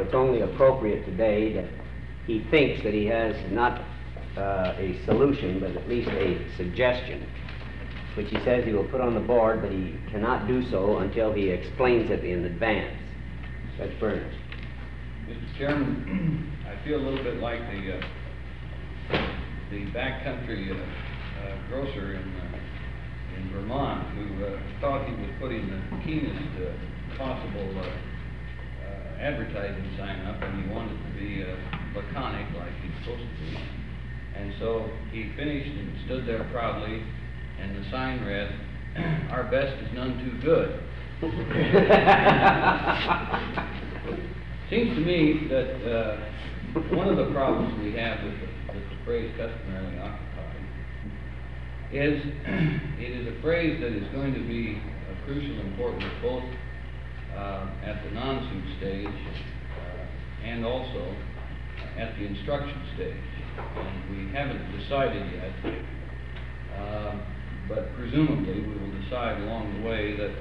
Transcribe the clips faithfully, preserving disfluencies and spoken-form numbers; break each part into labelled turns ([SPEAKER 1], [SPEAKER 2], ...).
[SPEAKER 1] it's only appropriate today that he thinks that he has not uh, a solution, but at least a suggestion, which he says he will put on the board, but he cannot do so until he explains it in advance. Judge Berners.
[SPEAKER 2] Mister Chairman, I feel a little bit like the uh, the backcountry uh, uh, grocer in uh, in Vermont who uh, thought he was putting the keenest uh, possible uh, uh, advertising sign up, and he wanted to be uh, laconic like he's supposed to be. And so he finished and stood there proudly, and the sign read, "Our best is none too good." Seems to me that uh, one of the problems we have with the, with the phrase customarily occupied is it is a phrase that is going to be of crucial importance both uh, at the non-suit stage uh, and also at the instruction stage. And we haven't decided yet, uh, but presumably we will decide along the way that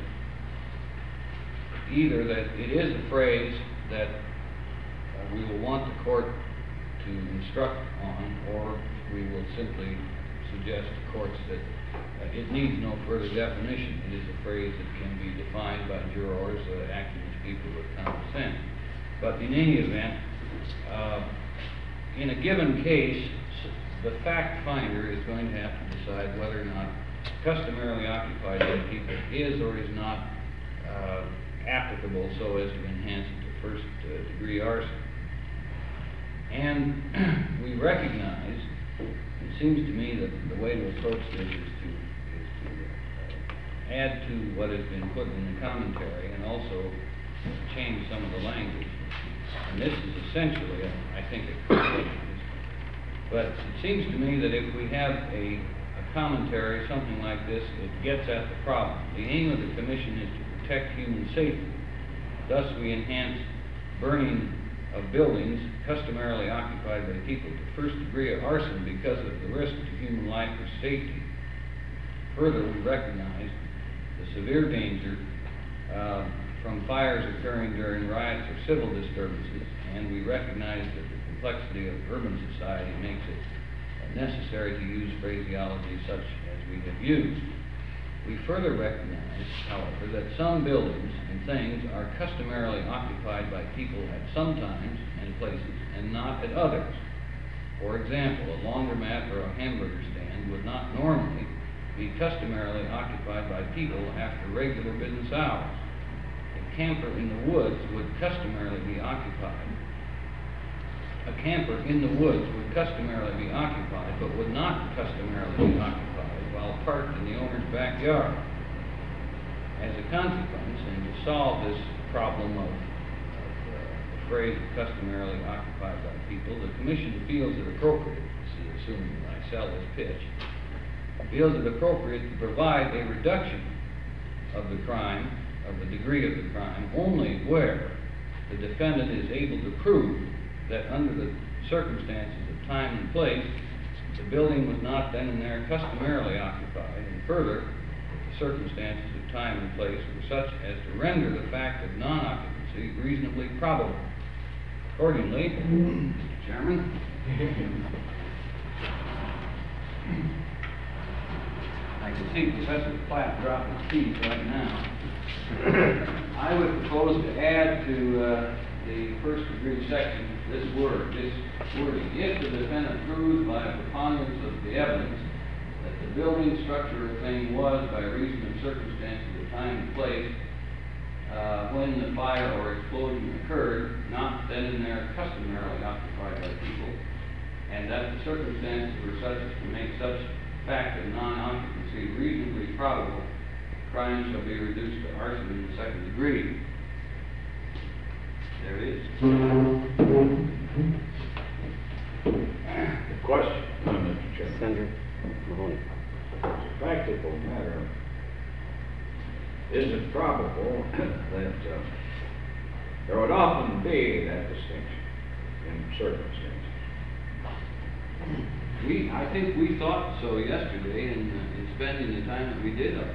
[SPEAKER 2] either that it is a phrase that uh, we will want the court to instruct on, or we will simply suggest to courts that uh, it needs no further definition. It is a phrase that can be defined by jurors uh, acting as people with common sense. But in any event, uh, in a given case, the fact finder is going to have to decide whether or not customarily occupied by people is or is not uh, applicable so as to enhance it to first uh, degree arson. And we recognize, it seems to me that the way to approach this is to, is to uh, add to what has been put in the commentary and also change some of the language. And this is essentially, a, I think, a compromise. But it seems to me that if we have a, a commentary, something like this, it gets at the problem. The aim of the commission is to protect human safety. Thus we enhance burning of buildings customarily occupied by people to first degree of arson because of the risk to human life or safety. Further, we recognize the severe danger uh, from fires occurring during riots or civil disturbances, and we recognize that the complexity of urban society makes it necessary to use phraseology such as we have used. We further recognize, however, that some buildings and things are customarily occupied by people at some times and places and not at others. For example, a laundromat or a hamburger stand would not normally be customarily occupied by people after regular business hours. A camper in the woods would customarily be occupied. A camper in the woods would customarily be occupied, but would not customarily be occupied while parked in the owner's backyard. As a consequence, and to solve this problem of, of uh, the phrase customarily occupied by people, the Commission feels it appropriate, this is assuming that I sell this pitch, feels it appropriate to provide a reduction of the crime, of the degree of the crime, only where the defendant is able to prove that under the circumstances of time and place, the building was not then and there customarily occupied, and further, the circumstances of time and place were such as to render the fact of non-occupancy reasonably probable. Accordingly, Mister Chairman, I can see Professor Platt dropping his teeth right now. I would propose to add to uh, the first degree section this word, this wording. If the defendant proves by a preponderance of the evidence that the building, structure, or thing was, by reason of circumstances of time and place, uh, when the fire or explosion occurred, not then and there customarily occupied by people, and that the circumstances were such as to make such fact of non-occupancy reasonably probable, crime shall be reduced to arson in the second degree. There it is.
[SPEAKER 3] Question, Mister Chairman.
[SPEAKER 1] Senator Mahoney.
[SPEAKER 3] As a practical matter, is it probable that uh, there would often be that distinction in circumstances?
[SPEAKER 2] We, I think we thought so yesterday in, uh, in spending the time that we did on it.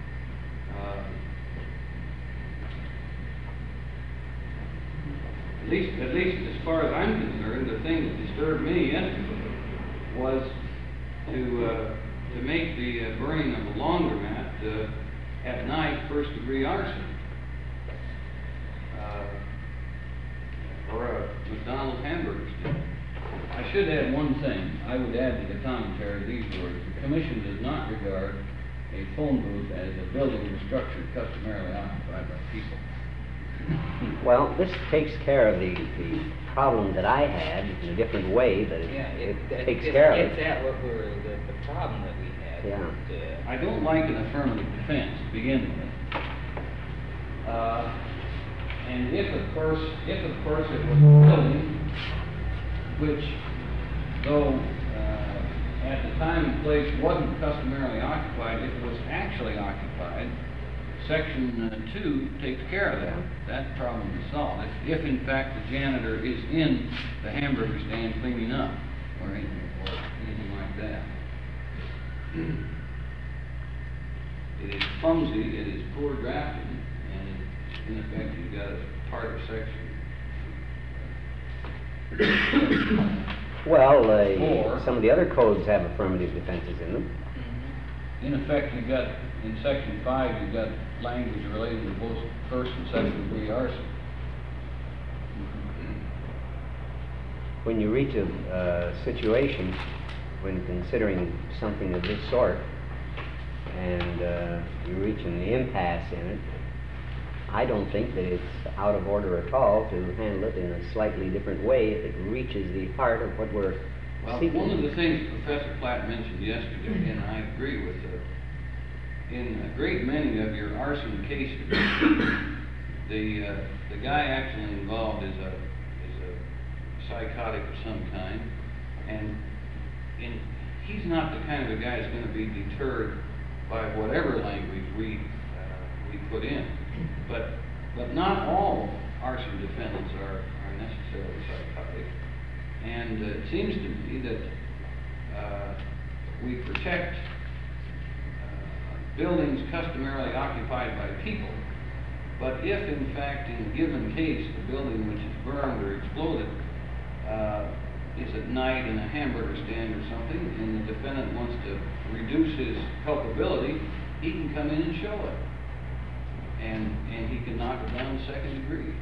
[SPEAKER 2] Uh, least, at least as far as I'm concerned, the thing that disturbed me yesterday was to, uh, to make the uh, burning of a laundromat, uh, at night, first degree arson. Uh, or a McDonald's hamburger stand. I should add one thing. I would add to the commentary these words: the commission does not regard a phone booth as a building or structure customarily occupied by people.
[SPEAKER 1] Well, this takes care of the, the problem that I had in a different way, but it,
[SPEAKER 4] Yeah,
[SPEAKER 1] it
[SPEAKER 4] it,
[SPEAKER 1] takes
[SPEAKER 4] it,
[SPEAKER 1] care of
[SPEAKER 4] it's
[SPEAKER 1] it.
[SPEAKER 4] at what we're, the, the problem that we had.
[SPEAKER 1] Yeah.
[SPEAKER 4] that, uh,
[SPEAKER 2] I don't like an affirmative defense to begin with. Uh, and if of course, if of course it was a building which, though uh, at the time and place wasn't customarily occupied, if it was actually occupied, section uh, two takes care of that. That problem is solved. If, if in fact the janitor is in the hamburger stand cleaning up, or anything, or anything like that. It is clumsy, it is poor drafting, and it, in effect you've got a part of section.
[SPEAKER 1] Well,
[SPEAKER 2] Or-
[SPEAKER 1] uh, some of the other codes have affirmative defenses in them.
[SPEAKER 2] In effect, you've got, in section five, you've got language relating to both first and second degree arson.
[SPEAKER 1] When you reach a uh, situation, when considering something of this sort, and uh, you reach an impasse in it, I don't think that it's out of order at all to handle it in a slightly different way if it reaches the heart of what we're
[SPEAKER 2] Well,
[SPEAKER 1] seeking.
[SPEAKER 2] one of the things Professor Platt mentioned yesterday, and I agree with her, in a great many of your arson cases, the, uh, the guy actually involved is a, is a psychotic of some kind, and in, he's not the kind of a guy that's gonna be deterred by whatever language we, uh, we put in. But, but not all arson defendants are, are necessarily psychotic. And uh, it seems to me that uh, we protect uh, buildings customarily occupied by people, but if in fact in a given case the building which is burned or exploded uh, is at night in a hamburger stand or something, and the defendant wants to reduce his culpability, he can come in and show it. And, and he can knock it down second degree.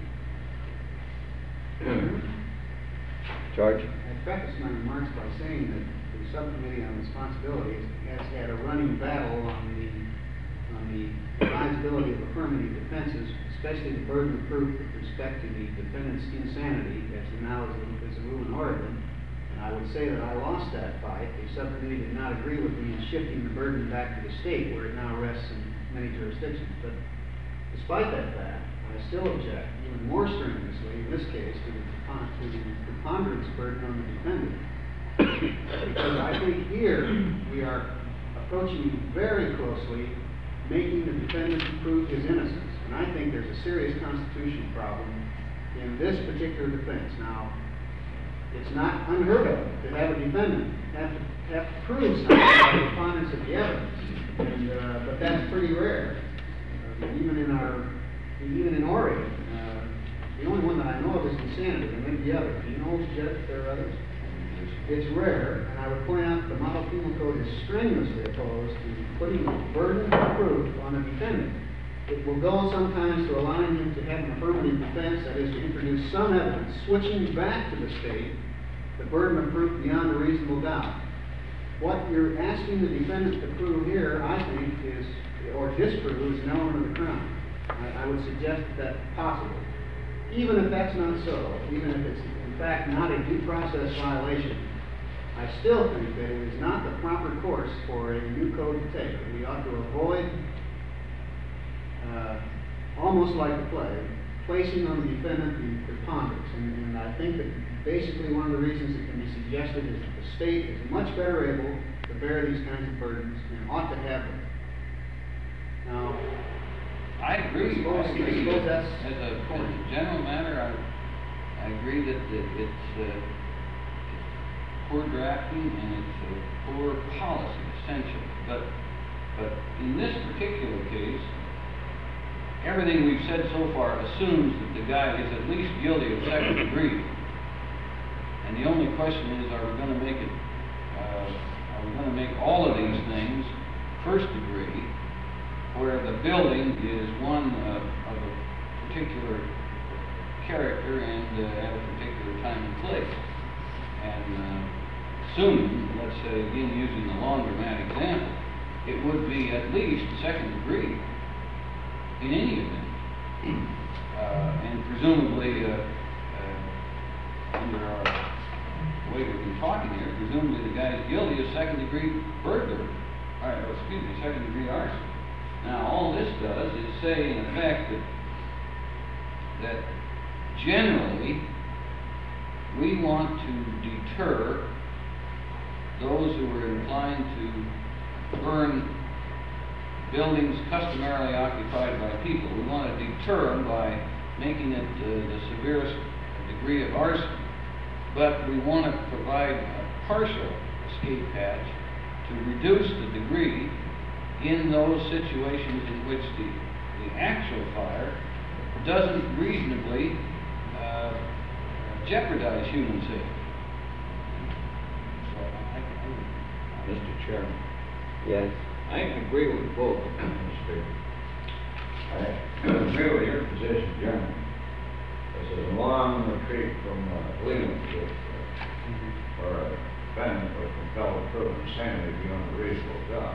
[SPEAKER 1] George?
[SPEAKER 5] I preface my remarks by saying that the Subcommittee on Responsibilities has had a running battle on the, on the advisability of affirmative defenses, especially the burden of proof with respect to the defendant's insanity, as now is the, is the rule in Oregon. And I would say that I lost that fight. The Subcommittee did not agree with me in shifting the burden back to the state, where it now rests in many jurisdictions. But despite that fact, I still object even more strenuously in this case to the, to the preponderance burden on the defendant. Because I think here we are approaching very closely making the defendant prove his innocence. And I think there's a serious constitutional problem in this particular defense. Now, it's not unheard of to have a defendant have to, have to prove something by the preponderance of the evidence. And, uh, but that's pretty rare. Uh, even in our Even in Oregon, uh, the only one that I know of is insanity, and maybe the other. Do you know, Judge, if there are others? It's rare, and I would point out that the Model Penal Code is strenuously opposed to putting the burden of proof on a defendant. It will go sometimes to allowing him to have an affirmative defense, that is to introduce some evidence, switching back to the state the burden of proof beyond a reasonable doubt. What you're asking the defendant to prove here, I think, is, or disprove, is an element of the crime. I, I would suggest that that's possible. Even if that's not so, even if it's in fact not a due process violation, I still think that it is not the proper course for a new code to take. We ought to avoid, uh, almost like the plague, placing on the defendant the preponderance. And, and I think that basically one of the reasons it can be suggested is that the state is much better able to bear these kinds of burdens and ought to have them. Now,
[SPEAKER 2] I agree.
[SPEAKER 5] I suppose-
[SPEAKER 2] I agree
[SPEAKER 5] I suppose
[SPEAKER 2] that
[SPEAKER 5] that's
[SPEAKER 2] as a, as a general matter, I, I agree that, that it's, uh, poor drafting and it's a poor policy, essentially. But, but in this particular case, everything we've said so far assumes that the guy is at least guilty of second degree. And the only question is, are we gonna make it, uh, are we gonna make all of these things first degree, where the building is one of, of a particular character and uh, at a particular time and place. And uh, assuming, let's say, again, using the laundromat example, it would be at least second degree in any event. Uh, and presumably, uh, uh, under our way we've been talking here, presumably the guy is guilty of second degree burglary. All right, well, excuse me, second degree arson. Now, all this does is say, in effect, that, that generally, we want to deter those who are inclined to burn buildings customarily occupied by people. We want to deter them by making it uh, the severest degree of arson. But we want to provide a partial escape hatch to reduce the degree in those situations in which the, the actual fire doesn't reasonably uh, jeopardize human safety. So I, I,
[SPEAKER 3] Mister Chairman,
[SPEAKER 1] Yes.
[SPEAKER 3] I agree with both, Mister I agree with your position, General. This is a long retreat from uh, Leland, with, uh, or a defendant was compelled to prove insanity beyond a reasonable doubt.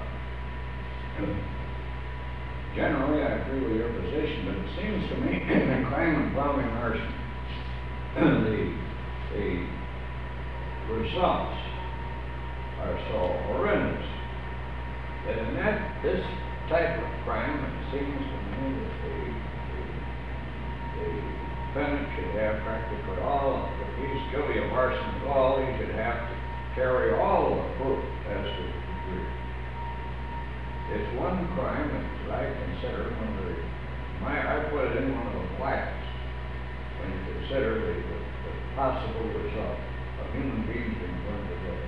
[SPEAKER 3] Generally, I agree with your position, but it seems to me the crime involving arson, the, the results are so horrendous that in that, this type of crime, it seems to me that the, the, the defendant should have practically all, if he's guilty of arson at all, he should have to carry all the proof as to the degree. It's one crime that I consider one of the, my, I put it in one of the flats when you consider the, the, the possible result of human beings being burned to death.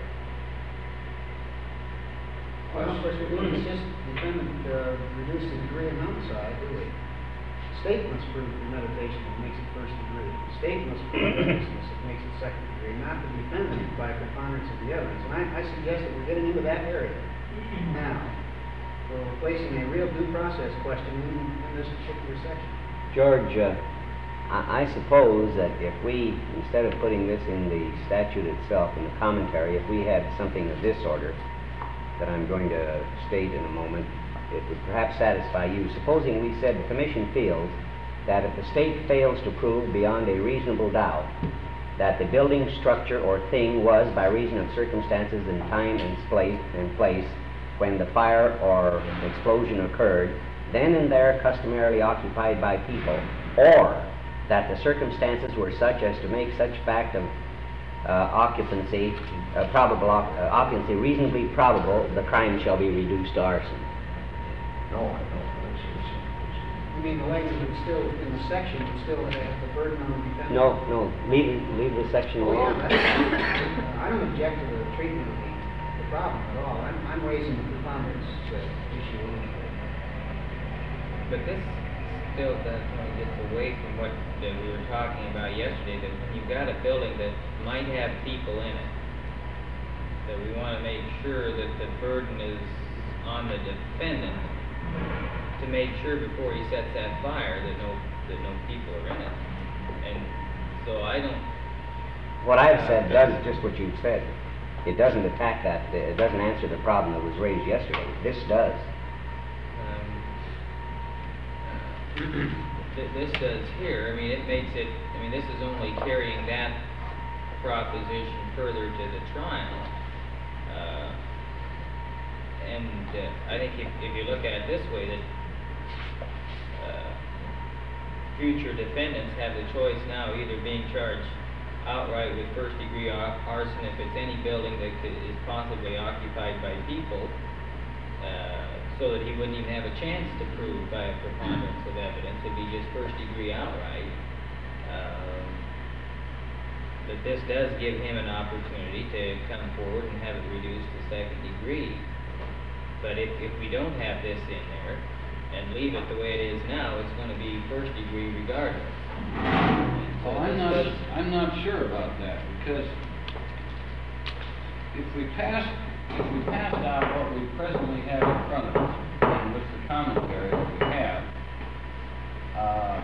[SPEAKER 5] Well, of course, we don't insist defendant uh, reduce the degree of homicide, do we? State must prove premeditation that makes it first degree. State must prove recklessness that makes it second degree, not the defendant by preponderance of the evidence. And I, I suggest that we're getting into that area now. We're placing a real due process question in, in this particular section.
[SPEAKER 1] George, uh, I, I suppose that if we, instead of putting this in the statute itself, in the commentary, if we had something of this order that I'm going to state in a moment, it would perhaps satisfy you. Supposing we said the Commission feels that if the state fails to prove beyond a reasonable doubt that the building, structure, or thing was, by reason of circumstances in time and place, and place when the fire or explosion occurred, then and there customarily occupied by people, or that the circumstances were such as to make such fact of uh, occupancy, uh, probable uh, occupancy reasonably probable, the crime shall be reduced to arson.
[SPEAKER 3] No, I don't. It's, it's, it's,
[SPEAKER 5] You mean the language would still, in the section, would still have the burden on the defendant?
[SPEAKER 1] No, no, leave, leave the section
[SPEAKER 5] Oh,
[SPEAKER 1] alone.
[SPEAKER 5] yeah, that's, uh, I don't object to the treatment of the, the problem at all. I'm, I'm raising the preponderance uh, issue anyway.
[SPEAKER 4] But this still definitely gets away from what that we were talking about yesterday, that when you've got a building that might have people in it, that we want to make sure that the burden is on the defendant to make sure before he sets that fire that no that no people are in it. And so I don't.
[SPEAKER 1] What I've said does just what you've said. It doesn't attack that, it doesn't answer the problem that was raised yesterday. This does.
[SPEAKER 4] Um, th- this does here. I mean, it makes it. I mean, this is only carrying that proposition further to the trial. Uh, and uh, I think if, if you look at it this way, that uh, future defendants have the choice now either being charged outright with first degree arson if it's any building that could, is possibly occupied by people, uh, so that he wouldn't even have a chance to prove by a preponderance of evidence. It'd be just first degree outright. Um, but this does give him an opportunity to come forward and have it reduced to second degree. But if, if we don't have this in there, and leave it the way it is now, it's gonna be first degree regardless. So
[SPEAKER 2] Well, I'm
[SPEAKER 4] this
[SPEAKER 2] not,
[SPEAKER 4] does-
[SPEAKER 2] I'm not sure about that, because if we pass, if we passed out what we presently have in front of us, and with the commentary that we have, uh,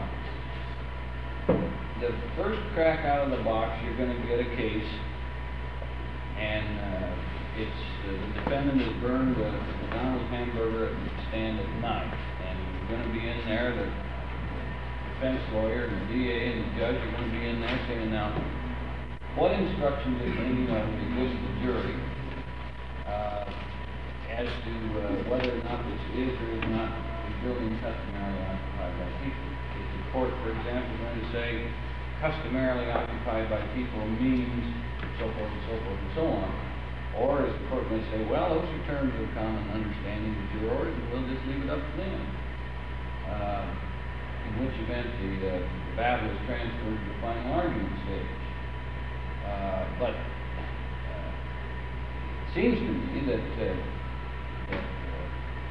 [SPEAKER 2] the first crack out of the box, you're gonna get a case, and, uh, it's, uh, the defendant has burned a McDonald's hamburger at the stand at night, and you're gonna be in there, the defense lawyer and the D A and the judge are gonna be in there saying, now, what instructions, if any, are to be given to the jury, uh, as to, uh, whether or not this is or is not a building customarily occupied by people? Is the court, for example, going to say customarily occupied by people means so forth and so forth and so on? Or is the court going to say, well, those are terms of common understanding of jurors, and we'll just leave it up to them? Uh, in which event the, uh, the battle is transferred to the final argument stage. Uh, but, uh, it seems to me that, uh, that, uh,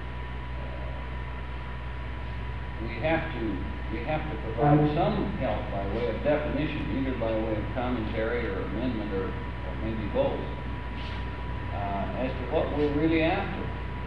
[SPEAKER 2] we have to, we have to provide some help by way of definition, either by way of commentary or amendment or, or maybe both, uh, as to what we're really after.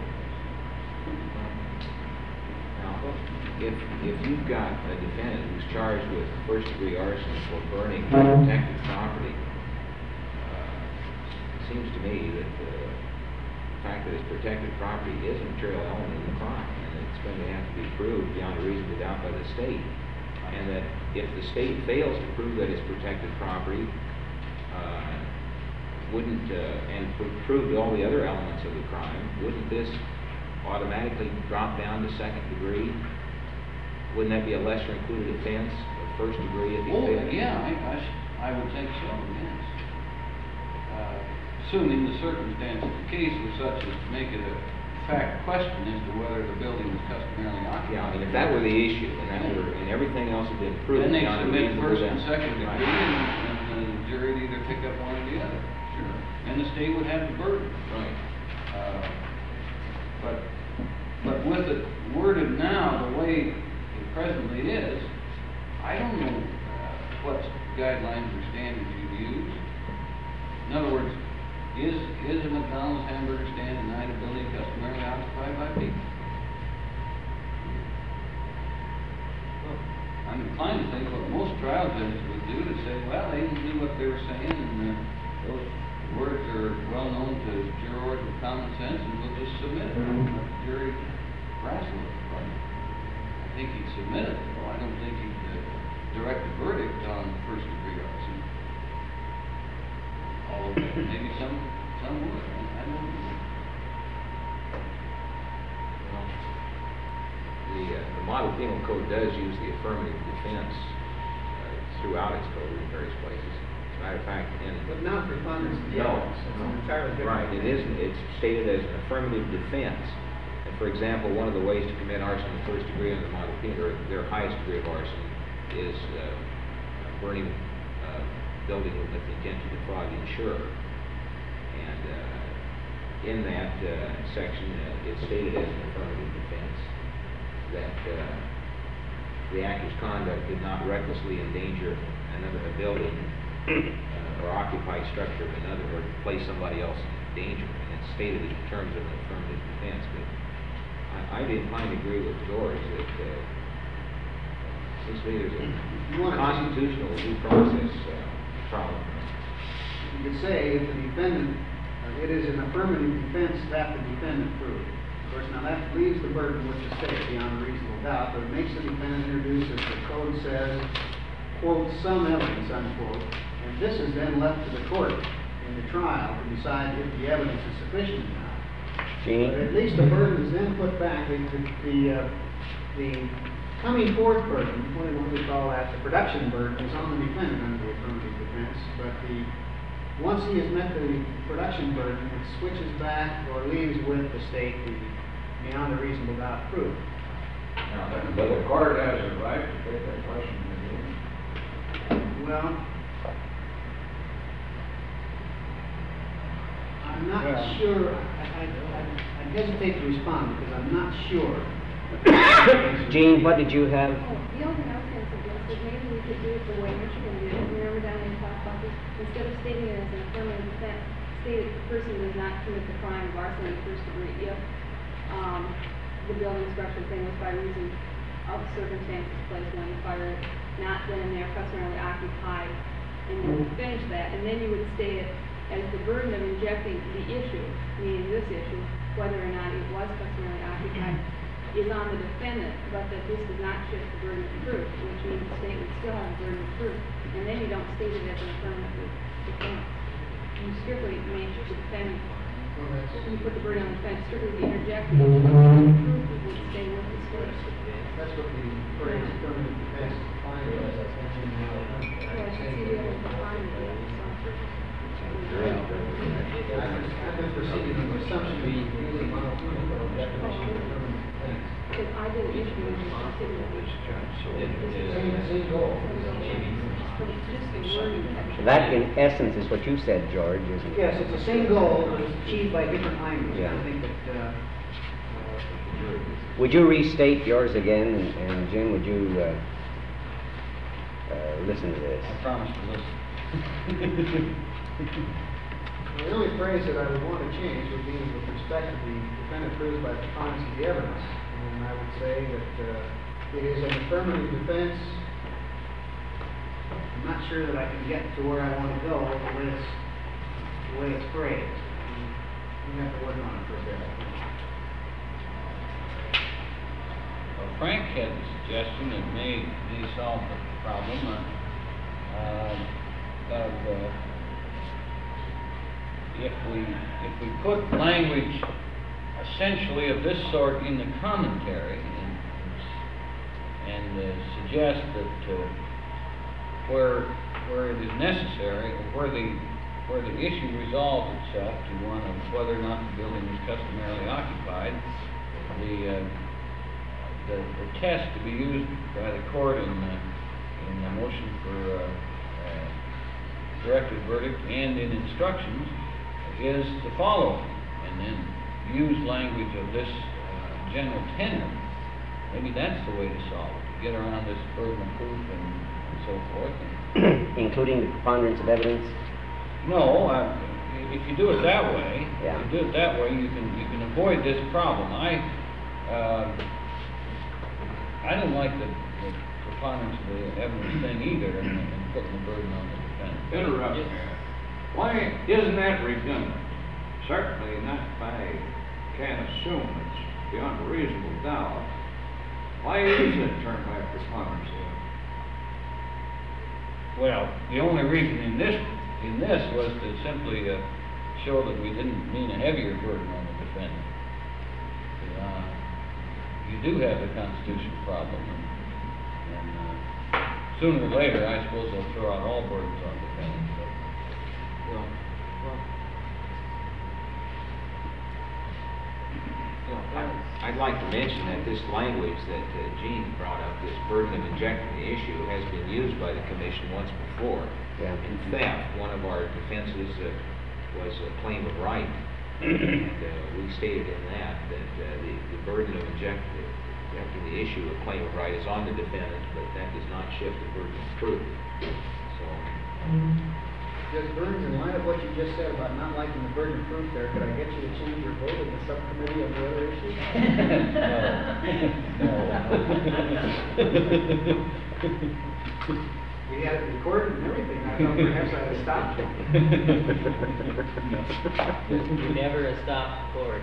[SPEAKER 6] Now, if, if you've got a defendant who's charged with first degree arson for burning protected property, uh, it seems to me that uh, the fact that it's protected property is a material element of the crime, and it's going to have to be proved beyond a reasonable doubt by the state. And that if the state fails to prove that it's protected property, uh, wouldn't, uh, and pro- proved all the other elements of the crime, wouldn't this automatically drop down to second degree? Wouldn't that be a lesser included offense of first degree if he
[SPEAKER 2] Oh,
[SPEAKER 6] failed?
[SPEAKER 2] yeah, I, I, s- I would think so, yes. Uh, Assuming the circumstances of the case were such as to make it a fact question as to whether the building was customarily occupied.
[SPEAKER 6] Yeah, I mean, if that were the issue, and that were, and everything else had been proved
[SPEAKER 2] Then they
[SPEAKER 6] beyond a
[SPEAKER 2] submit
[SPEAKER 6] reasonable
[SPEAKER 2] first
[SPEAKER 6] doubt.
[SPEAKER 2] and second degree,
[SPEAKER 6] Right.
[SPEAKER 2] and, and the jury would either pick up one or the other.
[SPEAKER 6] Sure.
[SPEAKER 2] And the state would have the burden.
[SPEAKER 6] Right.
[SPEAKER 2] Uh, But, but with it worded now, the way it presently is, I don't know uh, what guidelines or standards you'd use. In other words, is, is a McDonald's hamburger stand denied a building customarily occupied by people? Well, I'm inclined to think what most trial judges would do to say, well, they knew what they were saying, and uh, those words are well known to jurors with common sense, and we'll just submit it. Let the jury wrestle with it. But I think he'd submit it, though. I don't think he'd uh, direct a verdict on first degree arson. Although maybe some, some would, I don't know.
[SPEAKER 6] Well, The, uh, the model penal code does use the affirmative defense uh, throughout its code in various places. As a matter of fact, in
[SPEAKER 5] But not preponderance of the
[SPEAKER 6] No.
[SPEAKER 5] evidence, it's an entirely different.
[SPEAKER 6] Right, it isn't, it's stated as an affirmative defense. And for example, one of the ways to commit arson in the first degree under the model penal, or their highest degree of arson, is uh, burning uh, building with the intent to defraud the insurer. And uh, in that uh, section, uh, it's stated as an affirmative defense that uh, the actor's conduct did not recklessly endanger another a building uh, or occupy structure of another, or place somebody else in danger. And it's stated in terms of an affirmative defense. But I, I'd be inclined to agree with George that uh, seems to me there's
[SPEAKER 5] You
[SPEAKER 6] a
[SPEAKER 5] want to-
[SPEAKER 6] constitutional due process uh, problem.
[SPEAKER 5] You could say if the defendant, uh, it is an affirmative defense that the defendant proved. Of course, now that leaves the burden with the state beyond a reasonable doubt, but it makes the defendant introduce, as the code says, quote, some evidence, unquote, and this is then left to the court in the trial to decide if the evidence is sufficient or not.
[SPEAKER 1] Jeannie?
[SPEAKER 5] But at least the burden is then put back, the, the, uh, the coming forth burden, what do we call that, the production burden is on the defendant under the affirmative defense, but the, once he has met the production burden, it switches back or leaves with the state the beyond a reasonable doubt proof.
[SPEAKER 3] Now, but the court has a right to take that question again.
[SPEAKER 5] Well, I'm not
[SPEAKER 3] Well-
[SPEAKER 5] sure, I, I, I I hesitate to respond because I'm not sure
[SPEAKER 1] Gene, what did you have?
[SPEAKER 7] Oh, the only thing I was gonna suggest is maybe we could do it the way Michigan did it. Remember down in talked about this, instead of stating it as an affirmative defense, state that the person does not commit the crime of arson in the first degree if, um, the building structure thing was by reason of circumstances placed when you fire it, not when they are customarily occupied. And you would finish that, and then you would state it as the burden of injecting the issue, meaning this issue, whether or not it was customarily occupied, is on the defendant, but that this does not shift the burden of proof, which means the state would still have the burden of proof, and then you don't state it as an affirmative defense. You strictly make the defendant,
[SPEAKER 5] Well, that's,
[SPEAKER 7] you put the burden on the defendant, strictly the interjecting, the proof would stay with the state.
[SPEAKER 5] that's what the phrase affirmative defense defined as, I mentioned.
[SPEAKER 7] Well, I should see the other define it, yeah,
[SPEAKER 5] I've been proceeding on the assumption that using model penal code definition of affirmative defense.
[SPEAKER 7] because I did an issue with the city of this.
[SPEAKER 5] Same, same goal.
[SPEAKER 7] Just the wording.
[SPEAKER 1] That in essence is what you said, George, isn't it?
[SPEAKER 5] Yes, it's the same goal, but it's achieved by different language.
[SPEAKER 1] Yeah.
[SPEAKER 5] I think that, uh, uh,
[SPEAKER 1] Would you restate yours again, and, and Jim, would you, uh, uh, listen to this?
[SPEAKER 2] I promise to listen.
[SPEAKER 5] the only phrase that I would want to change would be with respect to the defendant proves by preponderance of the evidence. And I would say that, uh, it is an affirmative defense. I'm not sure that I can get to where I want to go with the way it's, the way it's phrased. We have to work on it for a bit.
[SPEAKER 2] Well, Frank had a suggestion that may, may solve the problem, uh, uh, of, uh, if we, if we put language essentially of this sort in the commentary and, and uh, suggest that, uh, where, where it is necessary, or where the, where the issue resolves itself to one of whether or not the building is customarily occupied, the, uh, the, the test to be used by the court in, uh, in the motion for, uh, uh, directed verdict and in instructions is the following, and then use language of this, uh, general tenor. Maybe that's the way to solve it, to get around this burden of proof and so forth.
[SPEAKER 1] Including the preponderance of evidence?
[SPEAKER 2] No, uh, if you do it that way,
[SPEAKER 1] Yeah.
[SPEAKER 2] if you do it that way, you can, you can avoid this problem. I, uh, I don't like the, the preponderance of the evidence thing either, and, and putting the burden on the defendant.
[SPEAKER 3] Interrupt
[SPEAKER 2] Yes.
[SPEAKER 3] there. Why, isn't that redundant? Certainly not by, can't assume it's beyond a reasonable doubt. Why is it termed by preponderance?
[SPEAKER 2] Well, the only reason in this, in this was to simply, uh, show that we didn't mean a heavier burden on the defendant. Uh, you do have the constitutional problem, and, and, uh, sooner or later, I suppose they'll throw out all burdens on defendants, but.
[SPEAKER 6] Well, well, well, I- I'd like to mention that this language that uh, Gene brought up, this burden of injecting the issue, has been used by the commission once before.
[SPEAKER 1] Yeah.
[SPEAKER 6] In theft, one of our defenses uh, was a claim of right. And uh, we stated in that, that uh, the, the burden of inject, injecting the issue of claim of right is on the defendant, but that does not shift the burden of proof. So,
[SPEAKER 5] Judge Burns, in light of what you just said about not liking the burden of proof there, could I get you to change your vote in the subcommittee on the other issues? We had it recorded and everything, I thought perhaps I had stopped you.
[SPEAKER 4] We never stopped the court.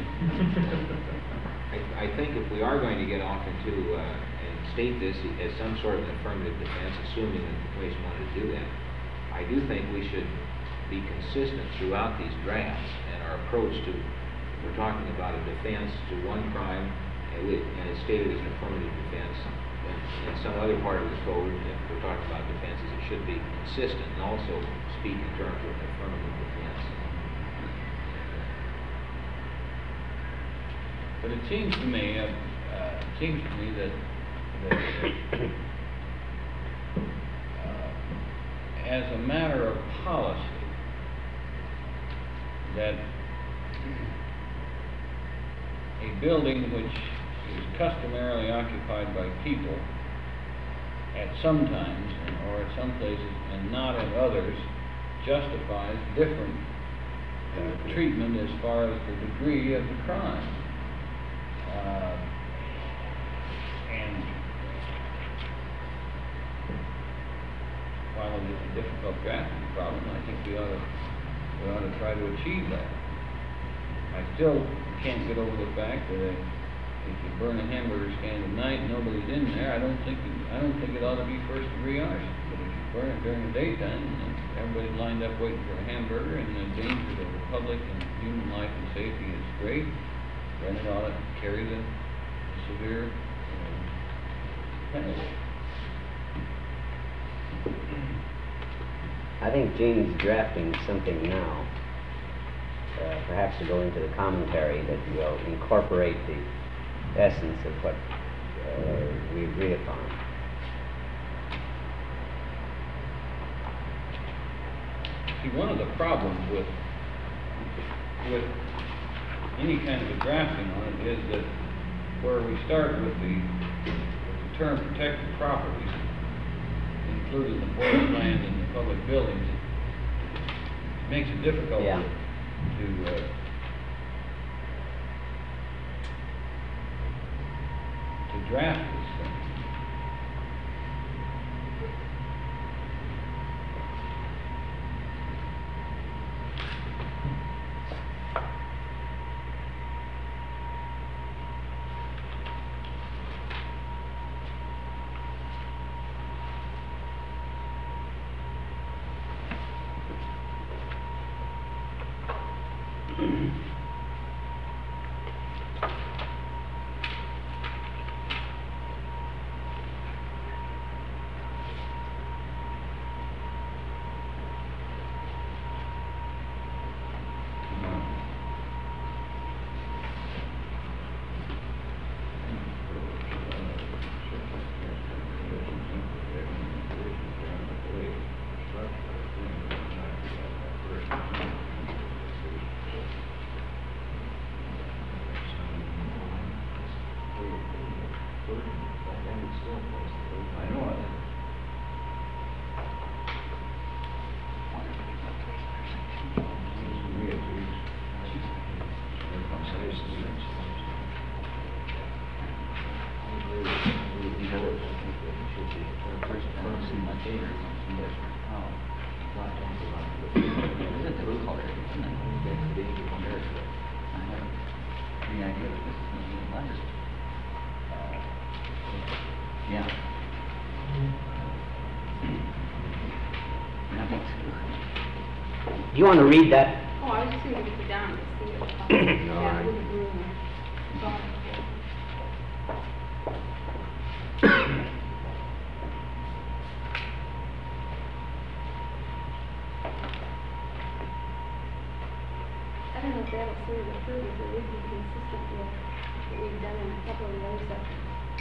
[SPEAKER 6] I, I think if we are going to get off into, uh, and state this as some sort of an affirmative defense, assuming that the commission wanted to do that, I do think we should be consistent throughout these drafts and our approach to, if we're talking about a defense to one crime, and, we, and it's stated as an affirmative defense, and in some other part of the code, if we're talking about defenses, it should be consistent and also speak in terms of an affirmative defense.
[SPEAKER 2] But it seems to me, uh, uh, it seems to me that, that uh, as a matter of policy, that a building which is customarily occupied by people at some times or at some places and not at others justifies different uh, treatment as far as the degree of the crime. Uh, and while it is a difficult drafting problem, I think we ought to, we ought to try to achieve that. I still can't get over the fact that if if you burn a hamburger stand at night and nobody's in there, I don't think, it- I don't think it ought to be first degree arson. But if you burn it during the daytime, and everybody's lined up waiting for a hamburger, and the danger to the public and human life and safety is great, then it ought to carry the severe uh, penalty.
[SPEAKER 1] I think Gene's drafting something now, uh, perhaps to go into the commentary that will incorporate the essence of what uh, we agree upon.
[SPEAKER 2] See, one of the problems with, with any kind of a drafting on it is that where we start with the, with the term protected properties, including the forest land and the public buildings, it makes it difficult
[SPEAKER 1] Yeah.
[SPEAKER 2] to, uh, to draft this thing. I know it.
[SPEAKER 8] Yeah.
[SPEAKER 1] Do you want to read that?
[SPEAKER 7] Oh, I was just gonna get it down to see it.
[SPEAKER 1] No,
[SPEAKER 7] Yeah,
[SPEAKER 1] I-
[SPEAKER 7] it wouldn't ruin it. Sorry. I don't know if that'll serve the purpose, it would be consistent with what we've done in a couple of the other sections.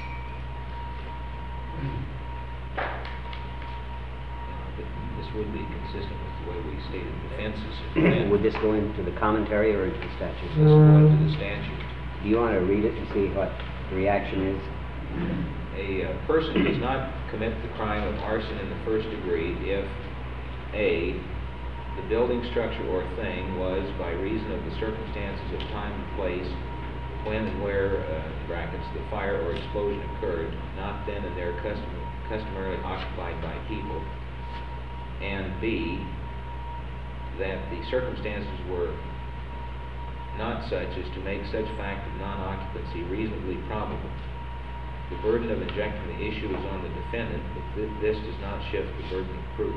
[SPEAKER 6] This would be consistent with the way we stated defenses. and
[SPEAKER 1] Would this go into the commentary or into the statute?
[SPEAKER 6] This will go into the statute.
[SPEAKER 1] Do you want to read it and see what the reaction is?
[SPEAKER 6] A uh, person does not commit the crime of arson in the first degree if A, the building, structure, or thing was, by reason of the circumstances of time and place, when and where, uh, brackets, the fire or explosion occurred, not then and there custom customarily occupied by people, and B, that the circumstances were not such as to make such fact of non-occupancy reasonably probable. The burden of injecting the issue is on the defendant, but th- this does not shift the burden of proof.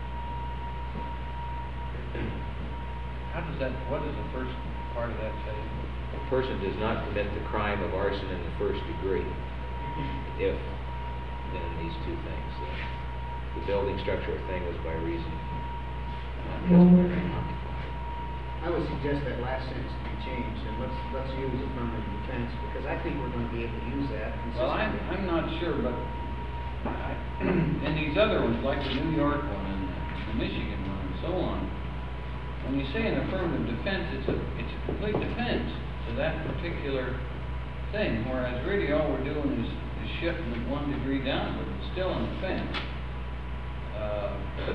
[SPEAKER 2] How does that, what does the first part of that say?
[SPEAKER 6] A person does not commit the crime of arson in the first degree if, then these two things, uh, the building, structure, or thing was by reason not customarily occupied.
[SPEAKER 5] I would suggest that last sentence to be changed, and let's, let's use affirmative defense, because I think we're gonna be able to use that
[SPEAKER 2] Well, I'm,
[SPEAKER 5] consistently.
[SPEAKER 2] I'm not sure, but I, and these other ones, like the New York one and the Michigan one and so on, when you say an affirmative defense, it's a, it's a complete defense to that particular thing, whereas really all we're doing is, is shifting it one degree downward, it's still an offense. Uh, and,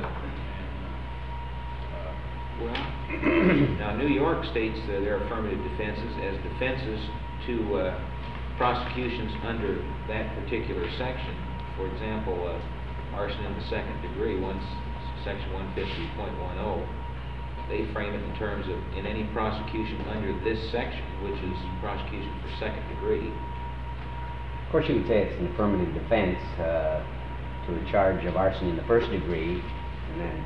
[SPEAKER 2] uh,
[SPEAKER 6] Well, now, New York states uh, their affirmative defenses as defenses to uh, prosecutions under that particular section. For example, uh, arson in the second degree, once section one fifty point ten, they frame it in terms of in any prosecution under this section, which is prosecution for second degree.
[SPEAKER 1] Of course, you could say it's an affirmative defense uh, to a charge of arson in the first degree, and then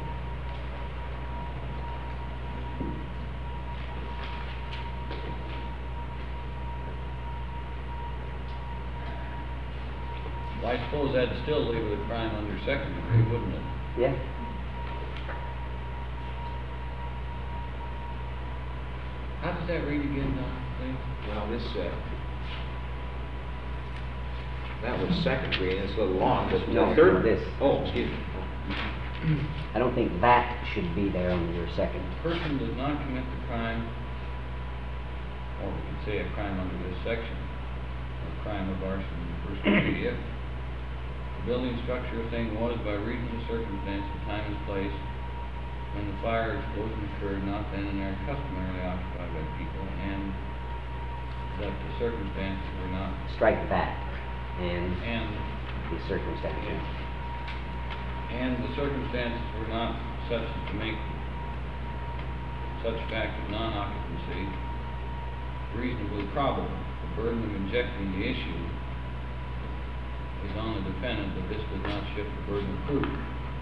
[SPEAKER 2] well, I suppose that'd still leave it a crime under second degree, wouldn't it?
[SPEAKER 1] yeah.
[SPEAKER 2] How does that read again, Don, please?
[SPEAKER 6] Well, this, uh, that was second degree, and it's a little long, but
[SPEAKER 1] No,
[SPEAKER 6] the third...
[SPEAKER 1] this.
[SPEAKER 6] Oh, excuse me.
[SPEAKER 1] I don't think that should be there under your second.
[SPEAKER 2] Person does not commit the crime, or we could say a crime under this section, a crime of arson in the first degree, if the building, structure, or thing was by reasonable circumstance, the time and place, when the fire or explosion occurred, not then and there customarily occupied by people, and that the circumstances were not,
[SPEAKER 1] Strike that and
[SPEAKER 2] and,
[SPEAKER 1] the circumstances.
[SPEAKER 2] and the circumstances were not such as to make such fact of non-occupancy reasonably probable. The burden of injecting the issue is on the defendant, but this does not shift the burden of proof.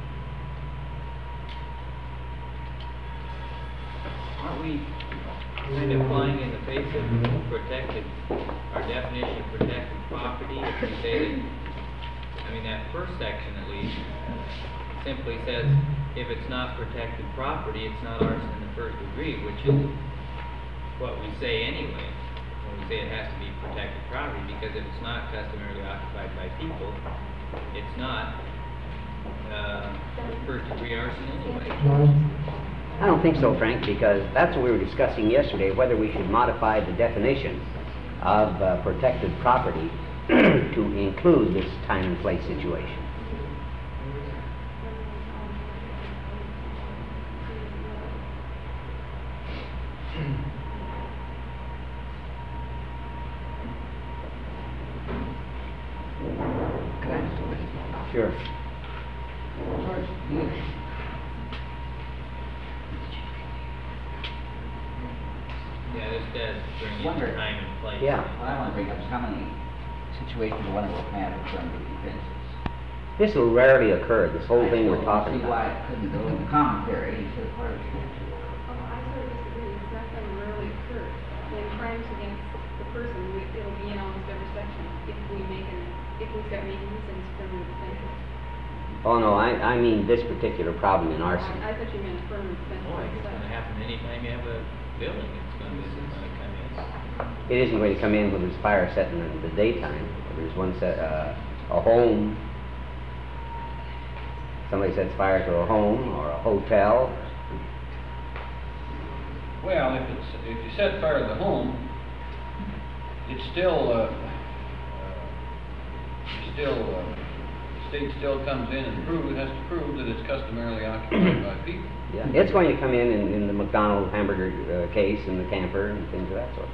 [SPEAKER 4] Aren't we kind of flying in the face of protected, our definition of protected property? If we say that, I mean, that first section at least simply says, if it's not protected property, it's not arson in the first degree, which is what we say anyway, when we say it has to be protected property, because if it's not customarily occupied by people, it's not, uh, first degree arson anyway.
[SPEAKER 1] I don't think so, Frank, because that's what we were discussing yesterday, whether we should modify the definition of uh, protected property to include this time and place situation. Sure.
[SPEAKER 4] Yeah, this does bring in
[SPEAKER 8] Wonder-
[SPEAKER 4] time and place.
[SPEAKER 1] Yeah.
[SPEAKER 8] What I want to bring up is how many situations one of us have in terms of defenses.
[SPEAKER 1] This will rarely occur, this whole
[SPEAKER 8] I
[SPEAKER 1] thing we're
[SPEAKER 8] still don't
[SPEAKER 1] talking
[SPEAKER 8] see why
[SPEAKER 1] about.
[SPEAKER 8] it couldn't go in the commentary instead of part of the statute.
[SPEAKER 7] Oh, I sort of disagree, it's not gonna rarely occur. When crimes against the person, we- it'll be in almost every section if we make an, if we start making these things criminal defenses.
[SPEAKER 1] Oh, no, I, I mean this particular problem in arson.
[SPEAKER 7] I I thought you meant affirmative defense.
[SPEAKER 4] Oh, it's
[SPEAKER 7] like
[SPEAKER 4] gonna
[SPEAKER 7] that.
[SPEAKER 4] happen anytime you have a building, it's gonna, this is gonna come in.
[SPEAKER 1] It isn't going to come in when there's fire set in the daytime. There's one set, uh, a home, somebody sets fire to a home or a hotel.
[SPEAKER 2] Well, if it's, if you set fire to the home, it's still, uh, uh, it's still, uh, the state still comes in and prove, it has to prove that it's customarily occupied by people.
[SPEAKER 1] Yeah, it's going to come in in, in the McDonald hamburger uh, case and the camper and things of that sort.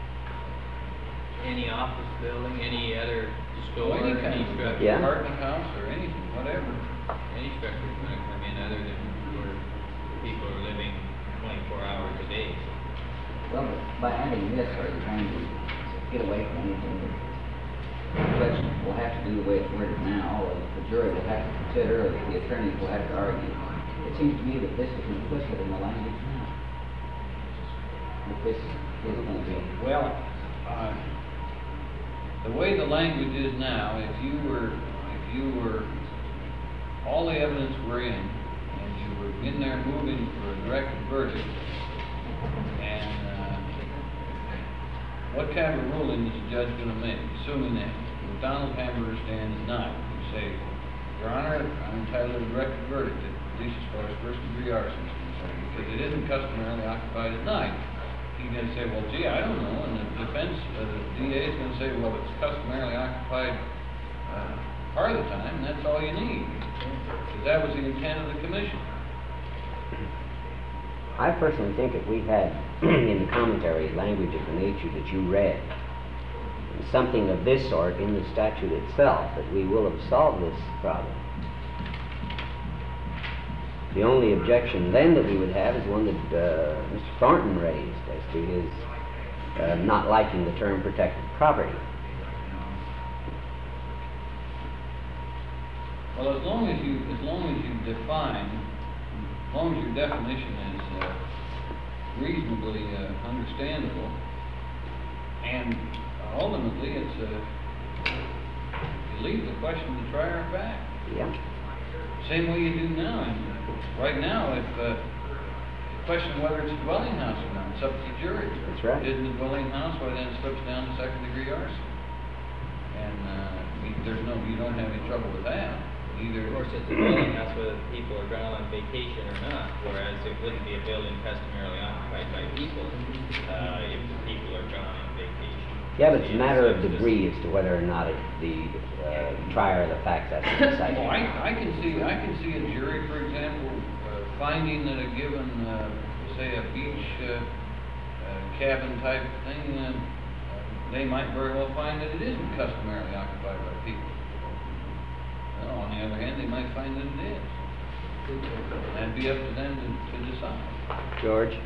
[SPEAKER 4] Any office building, any other store,
[SPEAKER 2] Any
[SPEAKER 4] any
[SPEAKER 2] kind of
[SPEAKER 4] structure.
[SPEAKER 1] Yeah.
[SPEAKER 2] apartment house or anything, whatever.
[SPEAKER 4] Any structure is gonna come in other than where people are living twenty-four hours a day.
[SPEAKER 8] Well, but by adding this, are you trying to get away from anything that the judge will have to do the way it's worded now, or the jury will have to consider, or the attorneys will have to argue? It seems to me that this is implicit in the language now. That this is going to be.
[SPEAKER 2] Well, uh, the way the language is now, if you were, if you were, all the evidence were in, and you were in there moving for a directed verdict, and, uh, what kind of ruling is the judge gonna make, assuming that McDonald's hamburger stand is not? You say, Your Honor, I'm entitled to a directed verdict, at least as far as first degree arson is concerned, because it isn't customarily occupied at night. He he's gonna say, well, gee, I don't know, and the defense, uh, the D A is gonna say, well, it's customarily occupied, uh, part of the time, and that's all you need. Because that was the intent of the commission.
[SPEAKER 1] I personally think if we had in the commentary language of the nature that you read, something of this sort in the statute itself, that we will have solved this problem. The only objection then that we would have is one that uh, Mister Thornton raised as to his uh, not liking the term protected property.
[SPEAKER 2] Well, as long as you, as long as you define, as long as your definition is uh, reasonably uh, understandable, and ultimately it's uh, you leave the question to try our fact.
[SPEAKER 1] Yeah.
[SPEAKER 2] Same way you do now. And right now, if uh, the question whether it's a dwelling house or not, it's up to the jury.
[SPEAKER 1] That's right.
[SPEAKER 2] Isn't a dwelling house, well then it slips down to second degree arson. And uh, I mean, there's no, you don't have any trouble with that. Either.
[SPEAKER 4] Of course, it's a building, that's whether people are gone on vacation or not, whereas it wouldn't be a building customarily occupied by people, uh, if the people are gone on vacation.
[SPEAKER 1] Yeah, but it's a matter of degree as to whether or not it, the uh, trier of the facts has to decide.
[SPEAKER 2] Well, I, I can see, I can see a jury, for example, uh, finding that a given, uh, say, a beach uh, uh, cabin type thing, uh, they might very well find that it isn't customarily occupied by people. Well, on the other hand, they might find that it is. That'd be up to them to, to decide.
[SPEAKER 1] George?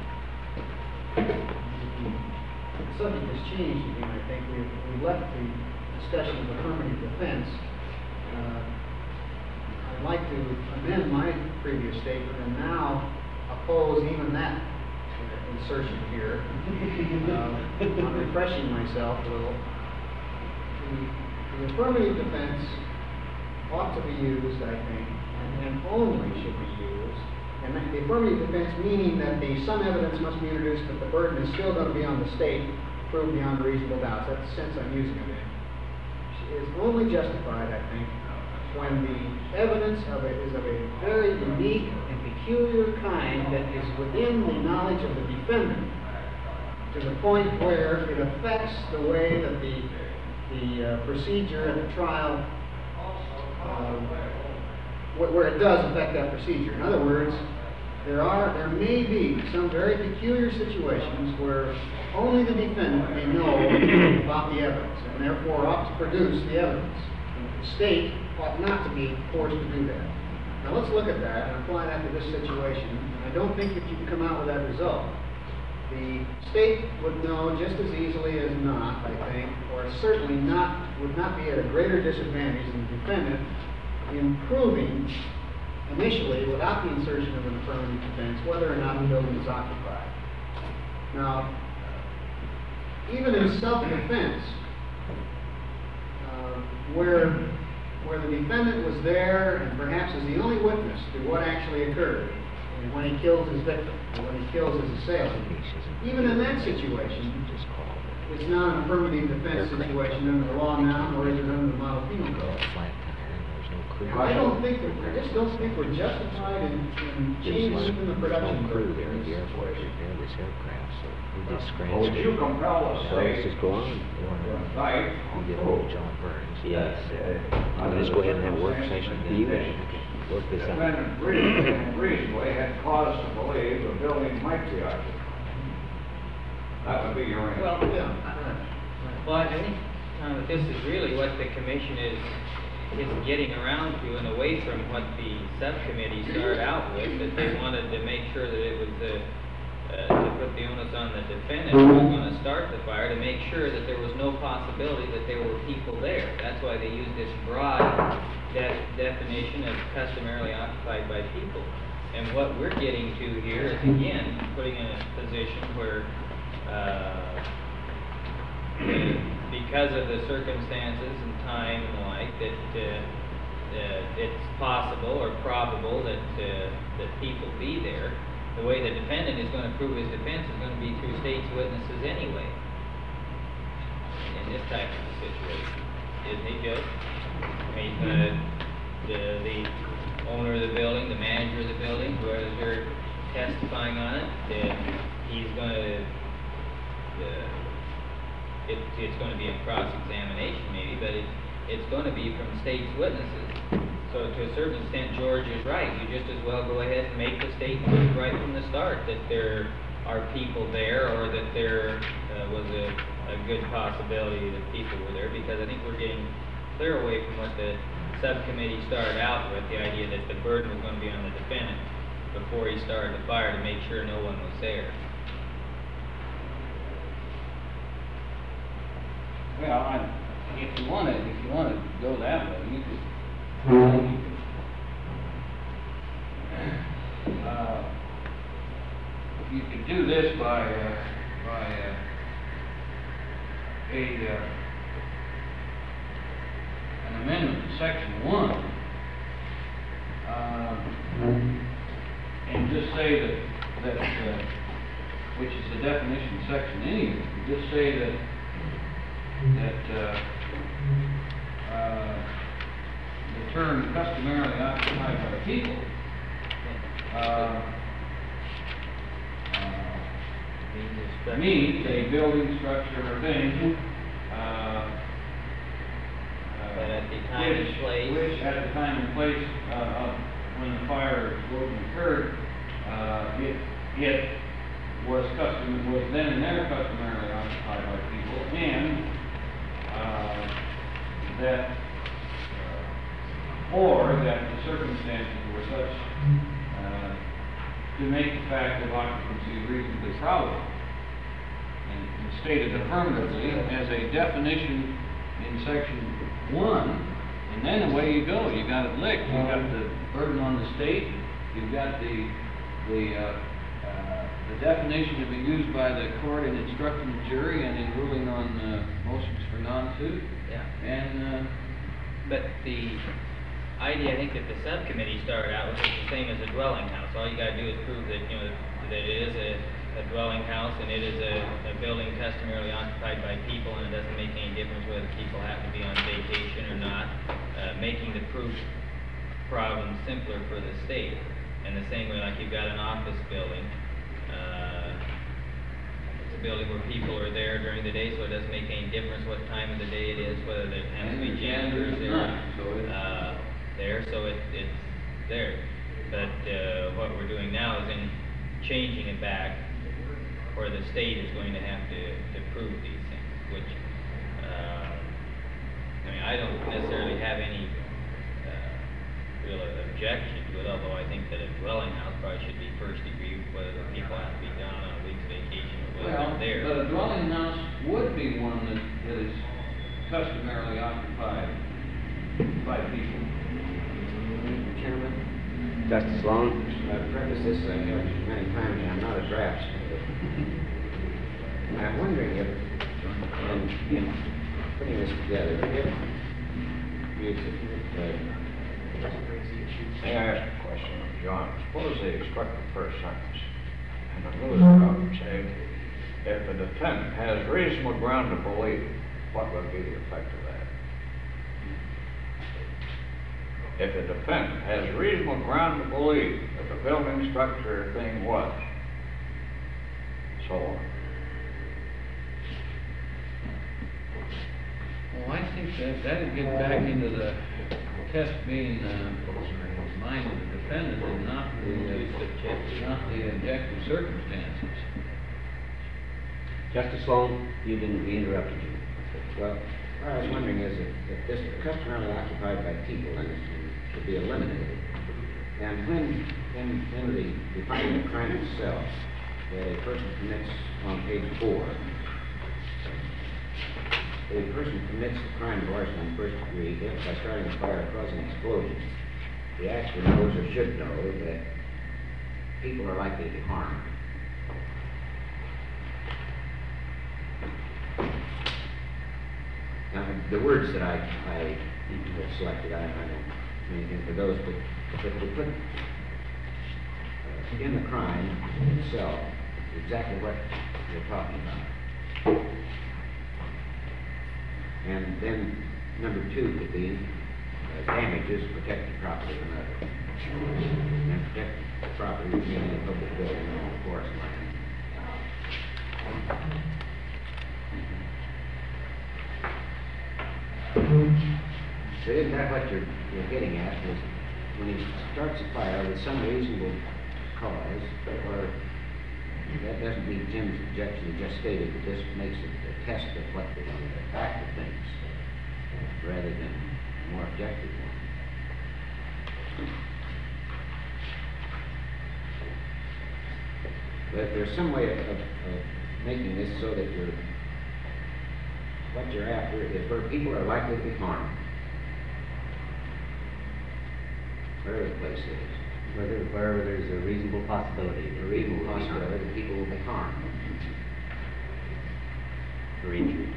[SPEAKER 5] The subject has changed again, I think. We, we left the discussion of affirmative defense. Uh, I'd like to amend my previous statement and now oppose even that uh, insertion here. Uh, I'm refreshing myself a little. The, the affirmative defense ought to be used, I think, and, and only should be used. And that the affirmative defense meaning that the some evidence must be introduced, but the burden is still going to be on the state to prove beyond reasonable doubt. That's the sense I'm using it in. Is only justified, I think, when the evidence of it is of a very unique and peculiar kind that is within the knowledge of the defendant, to the point where it affects the way that the the uh, procedure at the trial. Uh, where it does affect that procedure. In other words, there are, there may be some very peculiar situations where only the defendant may know about the evidence, and therefore ought to produce the evidence. And the state ought not to be forced to do that. Now let's look at that and apply that to this situation. And I don't think that you can come out with that result. The state would know just as easily as not, I think, or certainly not, would not be at a greater disadvantage than the defendant in proving initially, without the insertion of an affirmative defense, whether or not the building is occupied. Now, even in self-defense, uh, where where the defendant was there and perhaps is the only witness to what actually occurred, and when he kills his victim, or when he kills his assailant, even in that situation, it's not an affirmative defense situation under the law now, nor is it under the model penal code. I don't think that, I just don't think we're justified in, in changing even the production code.
[SPEAKER 3] Well, would you compel the state
[SPEAKER 9] just go on.
[SPEAKER 3] to indict on proof?
[SPEAKER 1] Yes.
[SPEAKER 3] Under
[SPEAKER 9] Let's
[SPEAKER 3] the
[SPEAKER 9] go ahead and have a work
[SPEAKER 3] circumstances
[SPEAKER 9] session.
[SPEAKER 3] in
[SPEAKER 1] You
[SPEAKER 3] this.
[SPEAKER 1] work this out.
[SPEAKER 3] Defendant reasonably, reasonably had cause to believe the building might be occupied. That would be your answer.
[SPEAKER 4] Well,
[SPEAKER 5] Yeah, right.
[SPEAKER 4] well, I think, Tom, that this is really what the commission is, is getting around to and away from what the subcommittee started out with, that they wanted to make sure that it was, uh, uh, to put the onus on the defendant who was gonna start the fire, to make sure that there was no possibility that there were people there. That's why they used this broad de- definition of customarily occupied by people. And what we're getting to here is, again, putting in a position where, uh, because of the circumstances and time and the like, that, uh, uh, it's possible or probable that, uh, that people be there. The way the defendant is gonna prove his defense is gonna be through state's witnesses anyway, in this type of a situation, isn't he, Judge? I mean, he's gonna, the, the owner of the building, the manager of the building, whoever's here testifying on it, uh, he's gonna uh, it, it's gonna be a cross-examination maybe, but it, it's gonna be from state's witnesses. So to a certain extent, George is right. You just as well go ahead and make the statement right from the start that there are people there, or that there uh, was a, a good possibility that people were there, because I think we're getting clear away from what the subcommittee started out with, the idea that the burden was gonna be on the defendant before he started the fire to make sure no one was there.
[SPEAKER 2] Well, I, if you wanna, if you wanna go that way, you could, you could, uh, you could do this by, uh, by, uh, a, uh, an amendment to section one, uh, and just say that, that, uh, which is the definition section anyway, just say that, that, uh, uh, the term customarily occupied by people, uh, uh, means a building, structure, or thing, uh,
[SPEAKER 4] But at the time and
[SPEAKER 2] which,
[SPEAKER 4] place.
[SPEAKER 2] which at the time and place, uh, of when the fire explosion occurred, uh, it, it was custom, was then and there customarily occupied by people, and, uh, that, uh, or that the circumstances were such, uh, to make the fact of occupancy reasonably probable. And and stated affirmatively as a definition in section one, and then away you go. You got it licked. You got the burden on the state. You've got the the uh, uh, the definition to be used by the court in instructing the jury and in ruling on uh, motions for non-suit.
[SPEAKER 4] Yeah.
[SPEAKER 2] And uh,
[SPEAKER 4] But the idea, I think, that the subcommittee started out with is the same as a dwelling house. All you gotta do is prove that, you know, that it is a, a dwelling house and it is a, a building customarily occupied by people, and it doesn't make any difference whether people happen to be on vacation or not, uh, making the proof problem simpler for the state. And the same way, like you've got an office building, uh, it's a building where people are there during the day, so it doesn't make any difference what time of the day it is, whether there has to be janitors there,
[SPEAKER 2] so it's
[SPEAKER 4] uh, there, so it, it's there. But, uh, what we're doing now is in changing it back, where the state is going to have to, to prove these things, which, uh, I mean, I don't necessarily have any, uh, real objection to it, although I think that a dwelling house probably should be first degree, whether the people have to be down on a week's vacation or whether
[SPEAKER 2] well,
[SPEAKER 4] they're there.
[SPEAKER 2] but a dwelling house would be one that, that is customarily occupied by people.
[SPEAKER 1] Mister Chairman? Justice Sloan?
[SPEAKER 9] I've prefaced this uh, many times, and I'm not a draftsman. but I'm wondering if, in, in putting this together, if you, uh, may I ask a question of John? Suppose they struck the first sentence, and the rules of say, if the defendant has reasonable ground to believe, what would be the effect of that? If the defendant has reasonable ground to believe that the building, structure, thing was, so on.
[SPEAKER 2] Well, I think that, that'd get back into the test being, uh, mind of the defendant and not the, uh, not the objective circumstances.
[SPEAKER 1] Justice Sloan, you didn't, we interrupted you.
[SPEAKER 9] Well, what I was wondering is if, if this customarily occupied by people and should be eliminated, and when, in, in the defining the crime itself, that a person commits on page four, a person commits the crime of arson on first degree if by starting a fire or causing an explosion, he actually knows or should know that people are likely to be harmed. Now, the words that I, I have selected, I, I don't mean anything for those, but, but to put uh, in the crime itself exactly what you're talking about. And then number two could be uh, damages, protected property of another. And protected property would be any public building or forest land. So isn't that what you're, you're getting at, is when he starts a fire with some reasonable cause, or that doesn't mean Jim's objection, he just stated that this makes it a test of what the fact of things, rather than a more objective one. But there's some way of, of, of making this so that you're, what you're after is where people are likely to be harmed. Wherever the place is.
[SPEAKER 1] Whether, wherever there's a reasonable possibility.
[SPEAKER 9] A reasonable possibility that people will be harmed.
[SPEAKER 1] Or injured.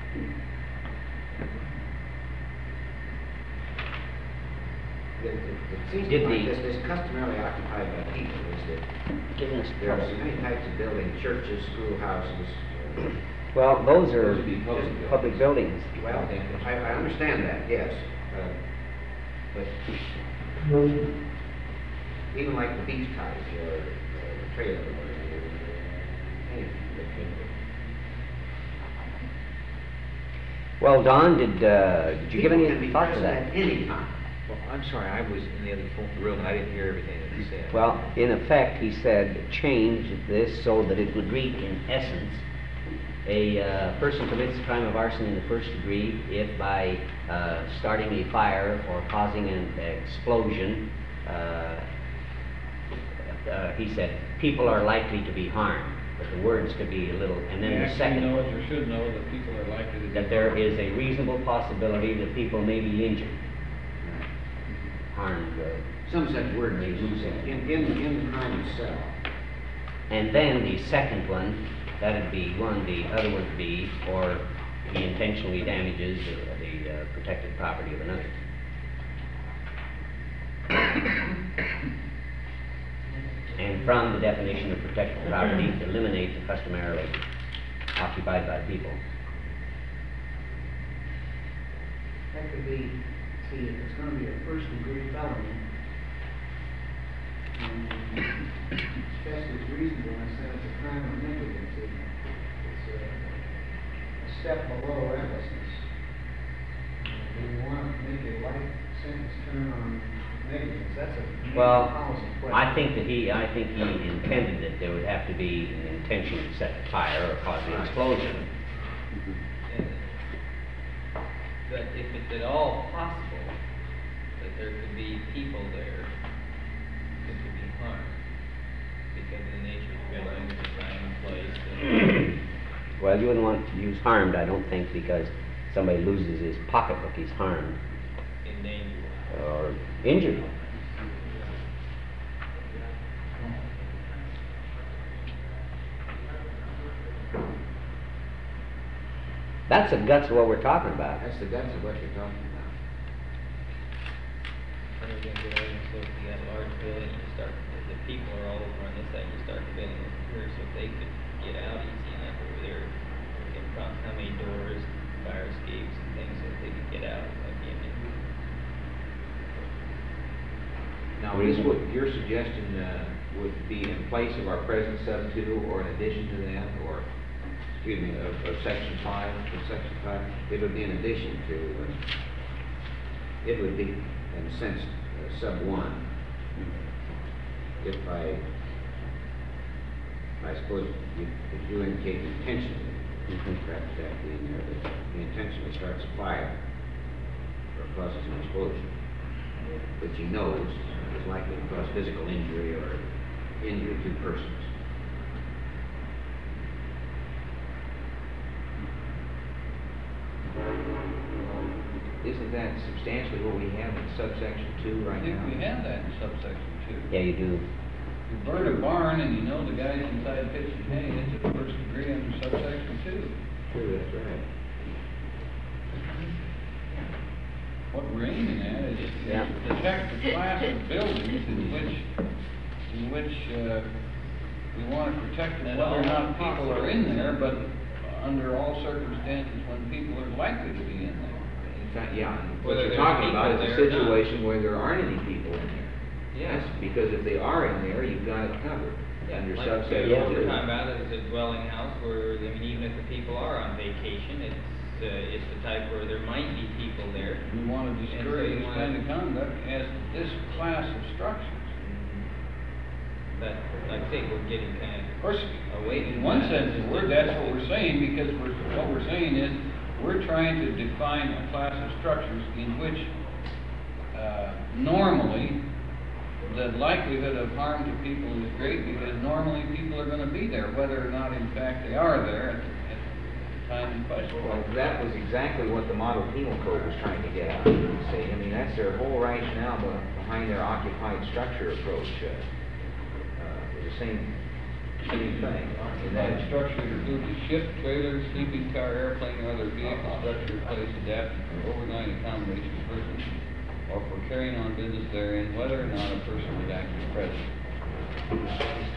[SPEAKER 9] It, it, it seems
[SPEAKER 1] Did
[SPEAKER 9] to me
[SPEAKER 1] the-
[SPEAKER 9] this is customarily occupied by people, is that there are so many types of buildings, churches, schoolhouses. uh,
[SPEAKER 1] Well, those are
[SPEAKER 2] Those would be public
[SPEAKER 1] just public buildings.
[SPEAKER 9] Well, I, I understand that, yes, uh, but even like the beach cottage or uh, the trailer or anything that could.
[SPEAKER 1] Well, Don, did, uh, did you give
[SPEAKER 9] People
[SPEAKER 1] any
[SPEAKER 9] can be
[SPEAKER 1] thought to
[SPEAKER 9] present
[SPEAKER 1] that?
[SPEAKER 9] at any time.
[SPEAKER 6] Well, I'm sorry, I was in the other phone room and I didn't hear everything that he said.
[SPEAKER 1] Well, in effect, he said, change this so that it would read, in essence, a uh, person commits a crime of arson in the first degree if by uh, starting a fire or causing an explosion, uh, uh, he said, people are likely to be harmed. But the words could be a little, and then
[SPEAKER 2] You
[SPEAKER 1] the
[SPEAKER 2] actually
[SPEAKER 1] second,
[SPEAKER 2] know or should know that people are likely to be.
[SPEAKER 1] that there is a reasonable possibility that people may be injured, harmed, uh,
[SPEAKER 9] Some such word may use in, in, in the crime itself.
[SPEAKER 1] and then the second one, that'd be one, the other would be, or he intentionally damages uh, the uh, protected property of another. And from the definition of protected property, eliminate the customarily occupied by people.
[SPEAKER 5] That could be, see, if it's gonna be a first degree felony, and test is reasonable, and said it's a crime of negligence, it- it's a, a step below recklessness. Do we want to make a life sentence turn on negligence? That's a major
[SPEAKER 1] Well,
[SPEAKER 5] policy question.
[SPEAKER 1] I think that he, I think he intended that there would have to be an intention to set the fire or cause the explosion.
[SPEAKER 4] And- But if it's at all possible that there could be people there that could be harmed because of the nature of the building, the time and place, and
[SPEAKER 1] Well, you wouldn't want to use harmed, I don't think, because somebody loses his pocketbook, he's harmed
[SPEAKER 4] in danger.
[SPEAKER 1] or injured. That's the guts of what we're talking about.
[SPEAKER 9] That's the guts of what you're talking about.
[SPEAKER 4] And we're gonna get over, so if you got a large building, you start, the- the people are all over on this side, you start the building over here, so if they could get out easy enough over there, we can cross how many doors, fire escapes and things, so that they could get out, like, you know.
[SPEAKER 6] Now, this would, your suggestion, uh, would be in place of our present sub two, or in addition to that, or, excuse me, of, of section five, of section five?
[SPEAKER 9] It would be in addition to, uh, it would be, in a sense, uh, sub one. If I, I suppose, you- if you indicate intentionally, perhaps that being there, that he intentionally starts a fire or causes an explosion, which he knows is likely to cause physical injury or injure two persons.
[SPEAKER 6] Isn't that substantially what we have in subsection two
[SPEAKER 2] I
[SPEAKER 6] right
[SPEAKER 2] think
[SPEAKER 6] now?
[SPEAKER 2] we have that in subsection two.
[SPEAKER 1] Yeah, you do.
[SPEAKER 2] You burn a barn and you know the guy's inside pitching hay, it's a first degree under subsection two.
[SPEAKER 9] True, that's right.
[SPEAKER 2] What we're aiming at is
[SPEAKER 1] Yeah.
[SPEAKER 2] to protect the class of buildings in which, in which, uh, we want to protect
[SPEAKER 4] And
[SPEAKER 2] whether or
[SPEAKER 4] all
[SPEAKER 2] not people
[SPEAKER 4] possible.
[SPEAKER 2] are in there, but under all circumstances when people are likely to be in there.
[SPEAKER 6] In fact, yeah, and what
[SPEAKER 4] Whether
[SPEAKER 6] you're
[SPEAKER 4] there's
[SPEAKER 6] talking about
[SPEAKER 4] people
[SPEAKER 6] is a
[SPEAKER 4] there or not.
[SPEAKER 6] situation where there aren't any people in there.
[SPEAKER 4] Yeah.
[SPEAKER 6] Yes, because if they are in there, you've got it covered
[SPEAKER 4] Yeah,
[SPEAKER 6] under
[SPEAKER 4] like,
[SPEAKER 6] subsection
[SPEAKER 1] Yeah.
[SPEAKER 4] what we're
[SPEAKER 6] two.
[SPEAKER 4] talking about is a dwelling house where, I mean, even if the people are on vacation, it's, uh, it's the type where there might be people there.
[SPEAKER 2] We want to
[SPEAKER 4] And so
[SPEAKER 2] discourage
[SPEAKER 4] you
[SPEAKER 2] this
[SPEAKER 4] wanna-
[SPEAKER 2] kind of conduct as this class of structures.
[SPEAKER 4] But, like I say, we're getting kind
[SPEAKER 2] Of course,
[SPEAKER 4] away
[SPEAKER 2] in
[SPEAKER 4] from
[SPEAKER 2] one
[SPEAKER 4] that.
[SPEAKER 2] sense of the word, that's what we're saying, because we're, what we're saying is, we're trying to define a class of structures in which, uh, normally, the likelihood of harm to people is great, because normally people are gonna be there, whether or not in fact they are there at the, at the time in question.
[SPEAKER 6] Well, that was exactly what the model penal code was trying to get at, you see. I mean, that's their whole rationale be- behind their occupied structure approach. Uh, uh, the same, same thing. In
[SPEAKER 2] That
[SPEAKER 6] that
[SPEAKER 2] structure includes a ship, trailer, sleeping car, airplane, or other vehicle structure placed adapted for overnight accommodation of persons, or for carrying on business therein, whether or not a person is actually present.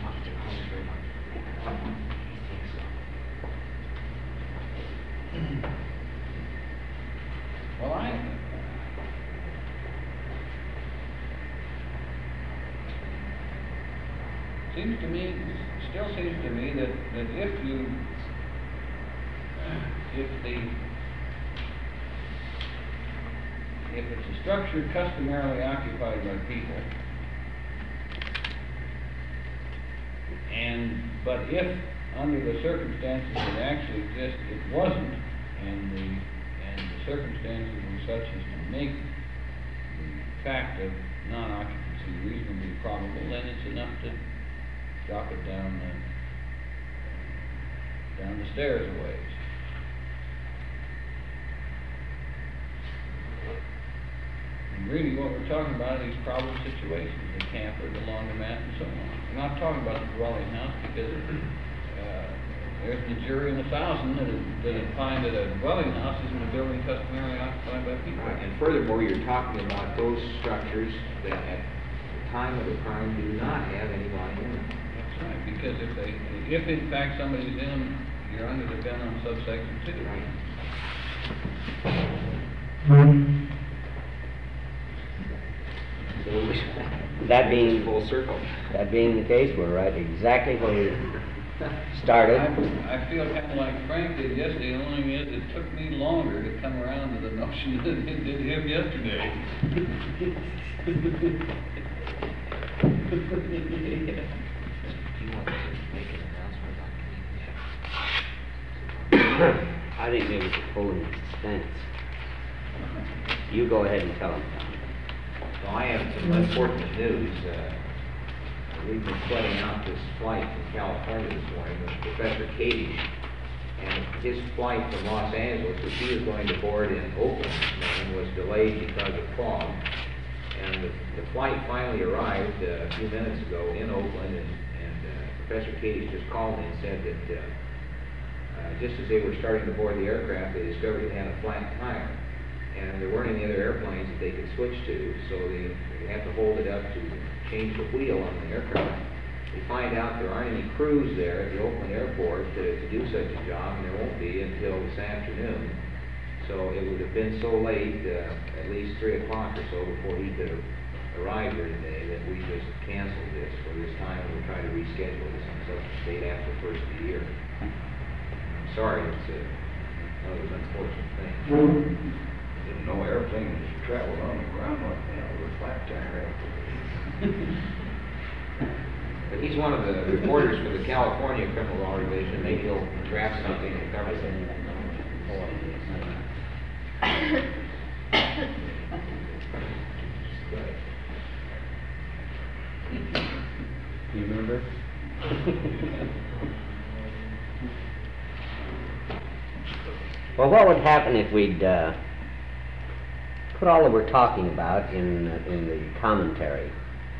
[SPEAKER 2] Well, I, seems to me, still seems to me that, that if you, if the, if it's a structure customarily occupied by people, and, but if, under the circumstances that actually exist, it wasn't, and the, and the circumstances were such as to make the fact of non-occupancy reasonably probable, then it's enough to drop it down the, down the stairs a ways. And really what we're talking about are these problem situations, the camper, the laundromat, and so on. We're not talking about the dwelling house, because, uh, there's the jury in a thousand that that find that a dwelling house isn't a building customarily occupied by people.
[SPEAKER 6] And furthermore, you're talking about those structures that at the time of the crime do not have anybody in them.
[SPEAKER 2] That's right, because if they, if in fact somebody's in them, you're under the gun on subsection two.
[SPEAKER 6] So
[SPEAKER 1] That being,
[SPEAKER 6] full circle.
[SPEAKER 1] that being the case, we're right exactly where we started.
[SPEAKER 2] I, I feel kind of like Frank did yesterday, the only thing is, it took me longer to come around to the notion than it did him yesterday.
[SPEAKER 1] I think maybe we should pull in suspense. You go ahead and tell them.
[SPEAKER 6] Well, I have some unfortunate news. Uh, We've been sweating out this flight from California this morning with Professor Cage, and his flight from Los Angeles, which he was going to board in Oakland this morning, was delayed because of fog. And the, the flight finally arrived uh, a few minutes ago in Oakland, and, and uh, Professor Cage just called me and said that uh, uh, just as they were starting to board the aircraft, they discovered it had a flat tire. And there weren't any other airplanes that they could switch to, so they, they have to hold it up to change the wheel on the aircraft. They find out there aren't any crews there at the Oakland airport to, to do such a job, and there won't be until this afternoon. So it would have been so late, uh, at least three o'clock or so, before he could have arrived here today, that we just canceled this for this time, and we're trying to reschedule this on such a date after the first of the year. I'm sorry, it's uh, one of those unfortunate things.
[SPEAKER 3] Didn't know airplanes traveled on the ground like that with a flat tire.
[SPEAKER 6] But he's one of the reporters for the California Criminal Law Division. Maybe he'll draft something and cover it.
[SPEAKER 1] You remember? Well, what would happen if we'd uh, put all that we're talking about in, uh, in the commentary?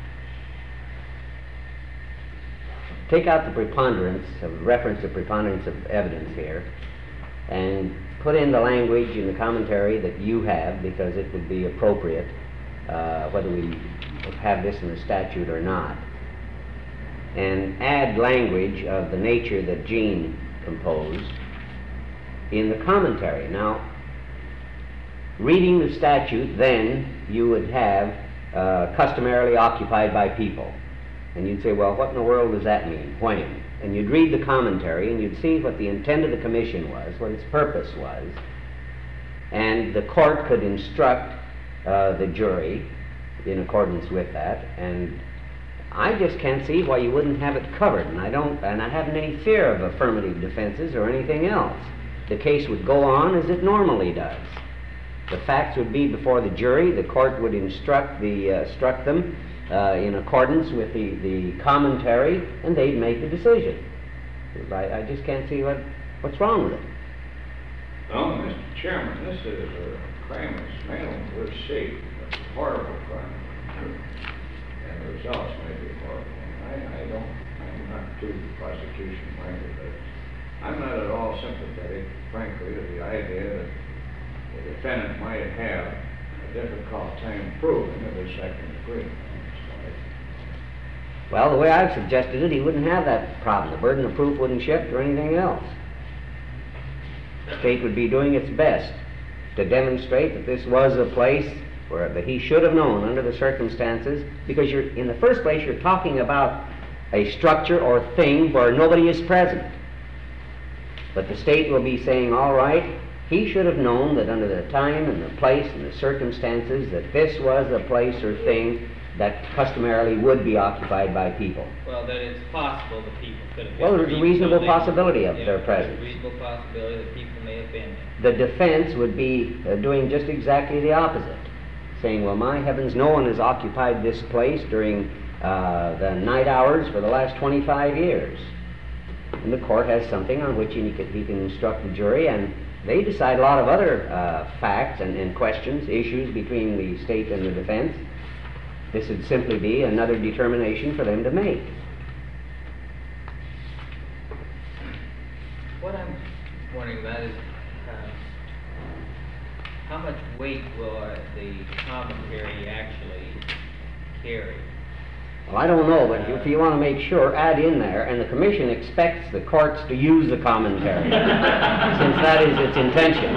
[SPEAKER 1] Take out the preponderance, of reference to preponderance of evidence here, and put in the language in the commentary that you have, because it would be appropriate, uh, whether we have this in the statute or not, and add language of the nature that Gene composed in the commentary. Now, reading the statute, then you would have uh, customarily occupied by people. And you'd say, well, what in the world does that mean? When? And you'd read the commentary and you'd see what the intent of the commission was, what its purpose was, and the court could instruct uh, the jury in accordance with that, and I just can't see why you wouldn't have it covered, and I don't, and I haven't any fear of affirmative defenses or anything else. The case would go on as it normally does. The facts would be before the jury, the court would instruct the, uh, instruct them uh, in accordance with the, the commentary, and they'd make the decision. I, I just can't see what, what's wrong with it.
[SPEAKER 3] No, Mister Chairman, this is a crime that's made we're safe, a horrible crime. And the results may be horrible. I, I don't, I'm not too prosecution minded, but I'm not at all sympathetic, frankly, to the idea that the defendant might have a difficult time proving of his second degree.
[SPEAKER 1] Well, the way I've suggested it, he wouldn't have that problem. The burden of proof wouldn't shift or anything else. The state would be doing its best to demonstrate that this was a place where that he should have known under the circumstances, because you're, in the first place, you're talking about a structure or thing where nobody is present. But the state will be saying, all right, he should have known that under the time and the place and the circumstances that this was a place or thing that customarily would be occupied by people.
[SPEAKER 4] Well, that it's possible that people could have been.
[SPEAKER 1] Well, there's a
[SPEAKER 4] there,
[SPEAKER 1] reasonable
[SPEAKER 4] even though they-
[SPEAKER 1] possibility of
[SPEAKER 4] yeah,
[SPEAKER 1] their
[SPEAKER 4] there's
[SPEAKER 1] presence.
[SPEAKER 4] a reasonable possibility that people may have been there.
[SPEAKER 1] The defense would be uh, doing just exactly the opposite, saying, well, my heavens, no one has occupied this place during uh, the night hours for the last twenty-five years. And the court has something on which he can, he can instruct the jury, and they decide a lot of other uh, facts and, and questions, issues between the state and the defense. This would simply be another determination for them to make.
[SPEAKER 4] What I'm wondering about is, uh, how much weight will uh, the commentary actually carry?
[SPEAKER 1] Well, I don't know, but if you want to make sure, add in there, and the commission expects the courts to use the commentary, since that is its intention.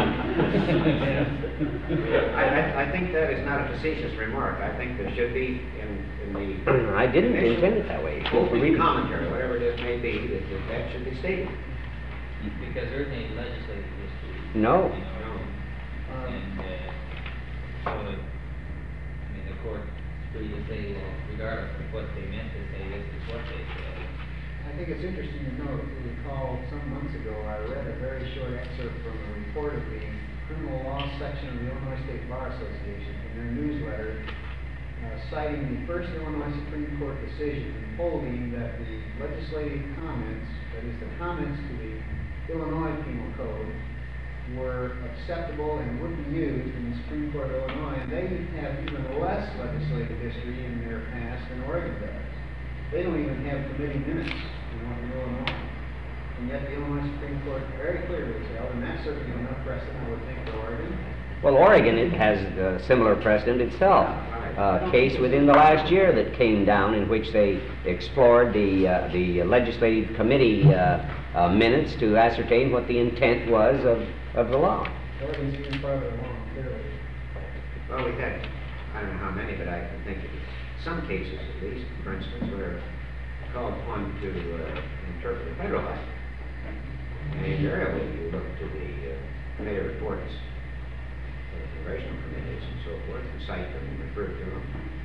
[SPEAKER 9] I, I, I think that is not a facetious remark. I think there should be in, in the...
[SPEAKER 1] I didn't intend it that way.
[SPEAKER 9] Opening commentary, whatever it is may be, that, that that should be stated.
[SPEAKER 4] Because there isn't any legislative history.
[SPEAKER 1] No.
[SPEAKER 4] You know, and, uh, so, that, I mean, the court is free to say, well, regardless of what they meant to say, this is what they said.
[SPEAKER 5] I think it's interesting to note, if you recall, some months ago, I read a very short excerpt from a report of the criminal law section of the Illinois State Bar Association in their newsletter, uh, citing the first Illinois Supreme Court decision holding that the legislative comments, that is, the comments to the Illinois Penal Code, were acceptable and would be used in the Supreme Court of Illinois, and they have even less legislative history in their past than Oregon does. They don't even have committee minutes, you know, in Illinois. And yet the Illinois Supreme Court very clearly held, and that's certainly enough precedent, I would think, for Oregon.
[SPEAKER 1] Well, Oregon, it has a similar precedent itself. A case within the last year that came down in which they explored the, uh, the legislative committee uh, uh, minutes to ascertain what the intent was of, of the law.
[SPEAKER 5] Oregon's even farther along, clearly.
[SPEAKER 9] Well, we've had, I don't know how many, but I can think of some cases at least, for instance, where called upon to uh, interpret the federal act. And invariably you look to the uh, committee reports of the congressional committees and so forth, and cite them and refer to them.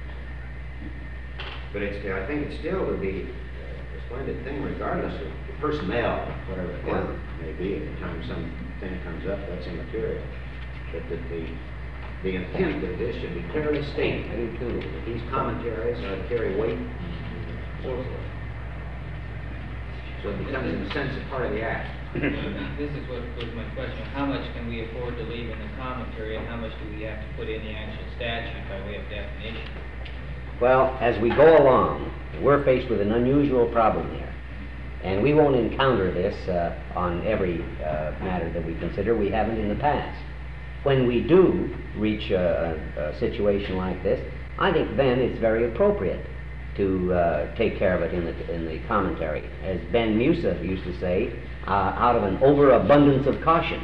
[SPEAKER 9] But it's, I think it still would be a splendid thing, regardless of the personnel, whatever the form may be, at the time something comes up, that's immaterial. But that the, the intent of this should be clearly stated. I do too. That these commentaries are to carry weight, and so forth. So it becomes, in a sense, a part of the act.
[SPEAKER 4] This is what was my question, how much can we afford to leave in the commentary, and how much do we have to put in the actual statute by way of definition?
[SPEAKER 1] Well, as we go along, we're faced with an unusual problem here. And we won't encounter this uh, on every uh, matter that we consider. We haven't in the past. When we do reach a, a situation like this, I think then it's very appropriate to uh, take care of it in the, in the commentary. As Ben Musa used to say, uh, out of an overabundance of caution.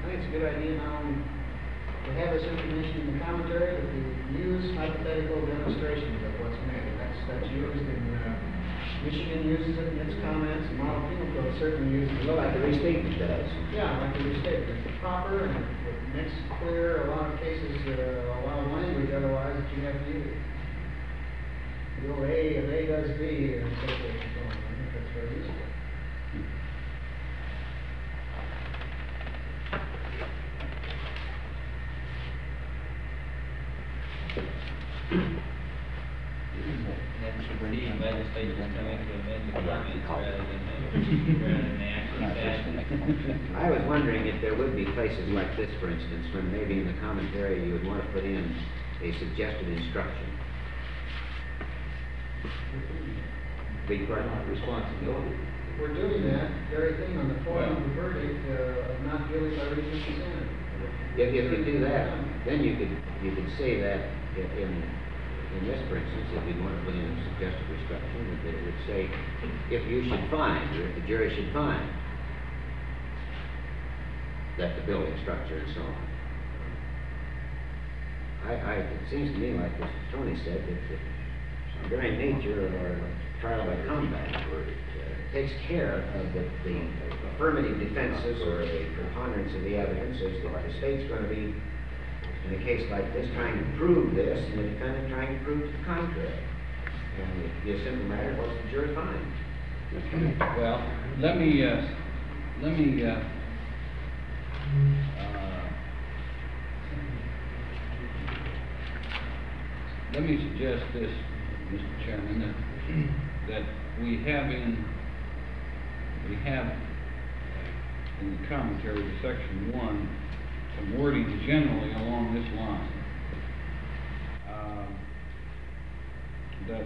[SPEAKER 5] I think it's a good idea not only to have this information in the commentary, but to use hypothetical demonstrations of what's made. That's, that's used in, uh, Michigan uses it in its comments, and Model Penal Code certainly uses it.
[SPEAKER 9] Well, like the restatement does.
[SPEAKER 5] Yeah, like the restatement, it's proper and it makes clear a lot of cases, uh, a lot of language otherwise that you have to use. The old A, if A does B, and so forth and so on. I think that's very useful.
[SPEAKER 4] Then the legislature is coming to amend the comments rather than, rather than actually that.
[SPEAKER 9] I was wondering if there would be places like this, for instance, when maybe in the commentary you would want to put in a suggested instruction. Big part of responsibility.
[SPEAKER 5] We're doing that very thing on the form of the verdict, uh, of not guilty by reason of consent.
[SPEAKER 9] If, if you do that, then you could, you could say that i- in, in this, for instance, if you want to put in a suggested instruction, that it would say, if you should find, or if the jury should find, that the building structure and so on. I, I, it seems to me like as Tony said, that the very nature of our trial by combat verdict uh, takes care of the, the affirmative defenses or the preponderance of the evidence is that the state's going to be, in a case like this, trying to prove this, and the defendant trying to prove to the contrary. And it'd be a simple matter, what's the jury find?
[SPEAKER 2] Well, let me, uh, let me, uh, uh, let me suggest this, Mister Chairman, that, that we have in, we have in the commentary to section one, some wording generally along this line. Uh, that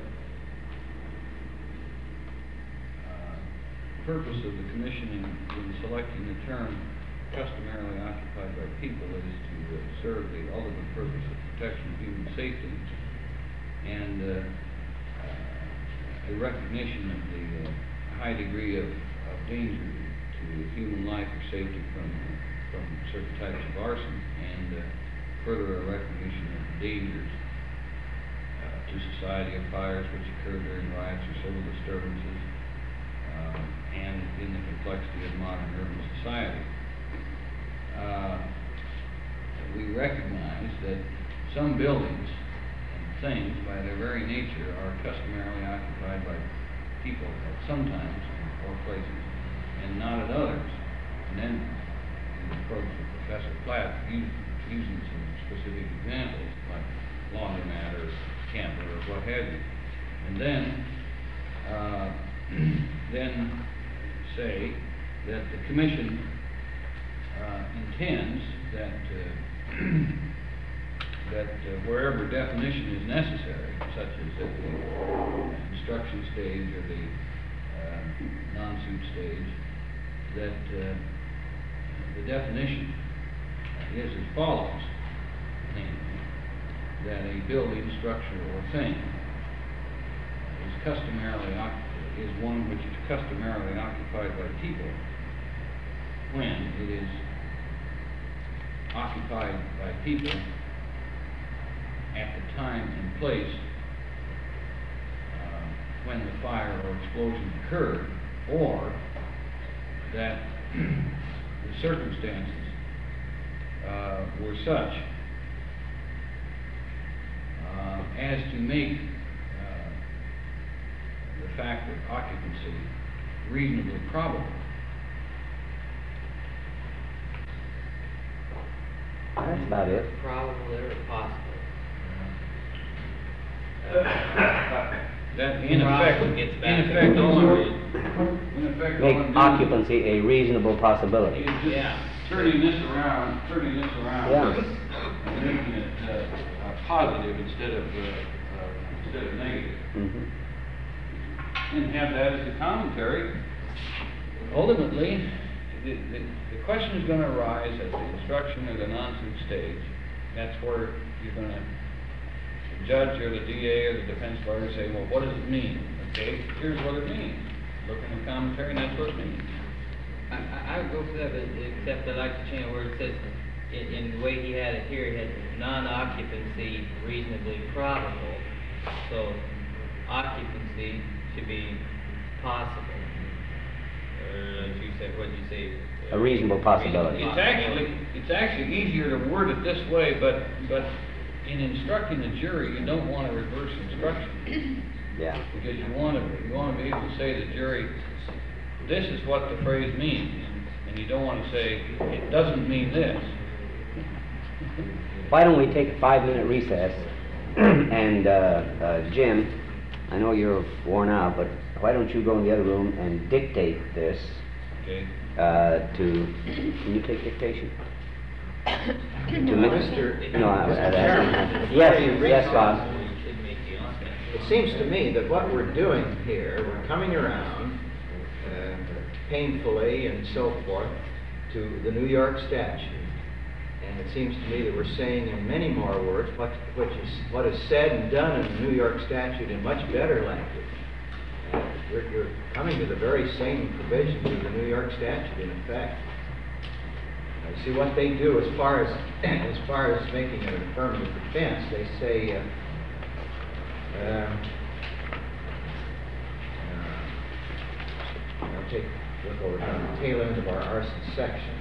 [SPEAKER 2] uh, purpose of the commission in, in selecting the term customarily occupied by people is to uh, serve the ultimate purpose of protection of human safety and uh, uh, a recognition of the uh, high degree of, of danger to human life or safety from, from certain types of arson, and uh, further a recognition of the dangers uh, to society of fires which occur during riots or civil disturbances, uh, and in the complexity of modern urban society. Uh, we recognize that some buildings and things, by their very nature, are customarily occupied by people at some times or places, and not at others. And then, in the approach of Professor Platt, u- using some specific examples, like laundromat or camper or what have you. And then, uh, then say that the commission uh, intends that uh, that uh, wherever definition is necessary, such as at the uh, instruction stage or the uh, non-suit stage, that uh, the definition is as follows, namely, that a building, structure, or thing is customarily occupied, is one which is customarily occupied by people when it is occupied by people at the time and place uh, when the fire or explosion occurred, or that the circumstances uh, were such uh, as to make uh, the fact of occupancy reasonably probable.
[SPEAKER 1] That's about it.
[SPEAKER 8] Probable or possible.
[SPEAKER 2] That in effect,
[SPEAKER 4] Probable gets
[SPEAKER 2] in
[SPEAKER 4] back to
[SPEAKER 2] effect,
[SPEAKER 4] the
[SPEAKER 2] all
[SPEAKER 4] story.
[SPEAKER 2] it- in effect, all
[SPEAKER 1] Make
[SPEAKER 2] I'm doing
[SPEAKER 1] occupancy a reasonable possibility.
[SPEAKER 2] is just
[SPEAKER 4] Yeah.
[SPEAKER 2] turning this around, turning this around.
[SPEAKER 1] Yeah.
[SPEAKER 2] And making it, uh, uh, positive instead of, uh, uh, instead of negative.
[SPEAKER 1] Mhm.
[SPEAKER 2] And have that as a commentary. Ultimately, the, the, the question is gonna arise at the instruction or the non-suit stage. That's where you're gonna, the judge or the D A or the defense lawyer say, well, what does it mean? Okay, here's what it means. Look in the commentary and that's what it means.
[SPEAKER 8] I, I I
[SPEAKER 4] I would go for that, but except I'd like to change where it says, in, in the way he had it here, he had non-occupancy reasonably probable. So occupancy should be possible. Or like you said, what'd you say?
[SPEAKER 1] A reasonable possibility.
[SPEAKER 2] It's actually, it's actually easier to word it this way, but, but in instructing the jury, you don't want to reverse instruction.
[SPEAKER 1] Yeah.
[SPEAKER 2] Because you want to, you want to be able to say to the jury, this is what the phrase means, and you don't want to say, it doesn't mean this.
[SPEAKER 1] Why don't we take a five-minute recess, and, uh, uh, Jim, I know you're worn out, but why don't you go in the other room and dictate this,
[SPEAKER 2] Okay?
[SPEAKER 1] uh, to, can you take dictation? To
[SPEAKER 9] Mister
[SPEAKER 1] No, I, I,
[SPEAKER 9] Mister
[SPEAKER 1] I,
[SPEAKER 9] Chairman,
[SPEAKER 1] yes,
[SPEAKER 9] before you
[SPEAKER 1] yes,
[SPEAKER 9] recess,
[SPEAKER 1] Bob.
[SPEAKER 9] It seems to me that what we're doing here, we're coming around uh, painfully and so forth to the New York statute. And it seems to me that we're saying in many more words what, which is, what is said and done in the New York statute in much better language. Uh, you're, you're coming to the very same provisions of the New York statute in effect. Uh, see what they do as far as as far as making an affirmative defense. They say. Uh, Um, uh, I'll take look over on the tail end of our arson section.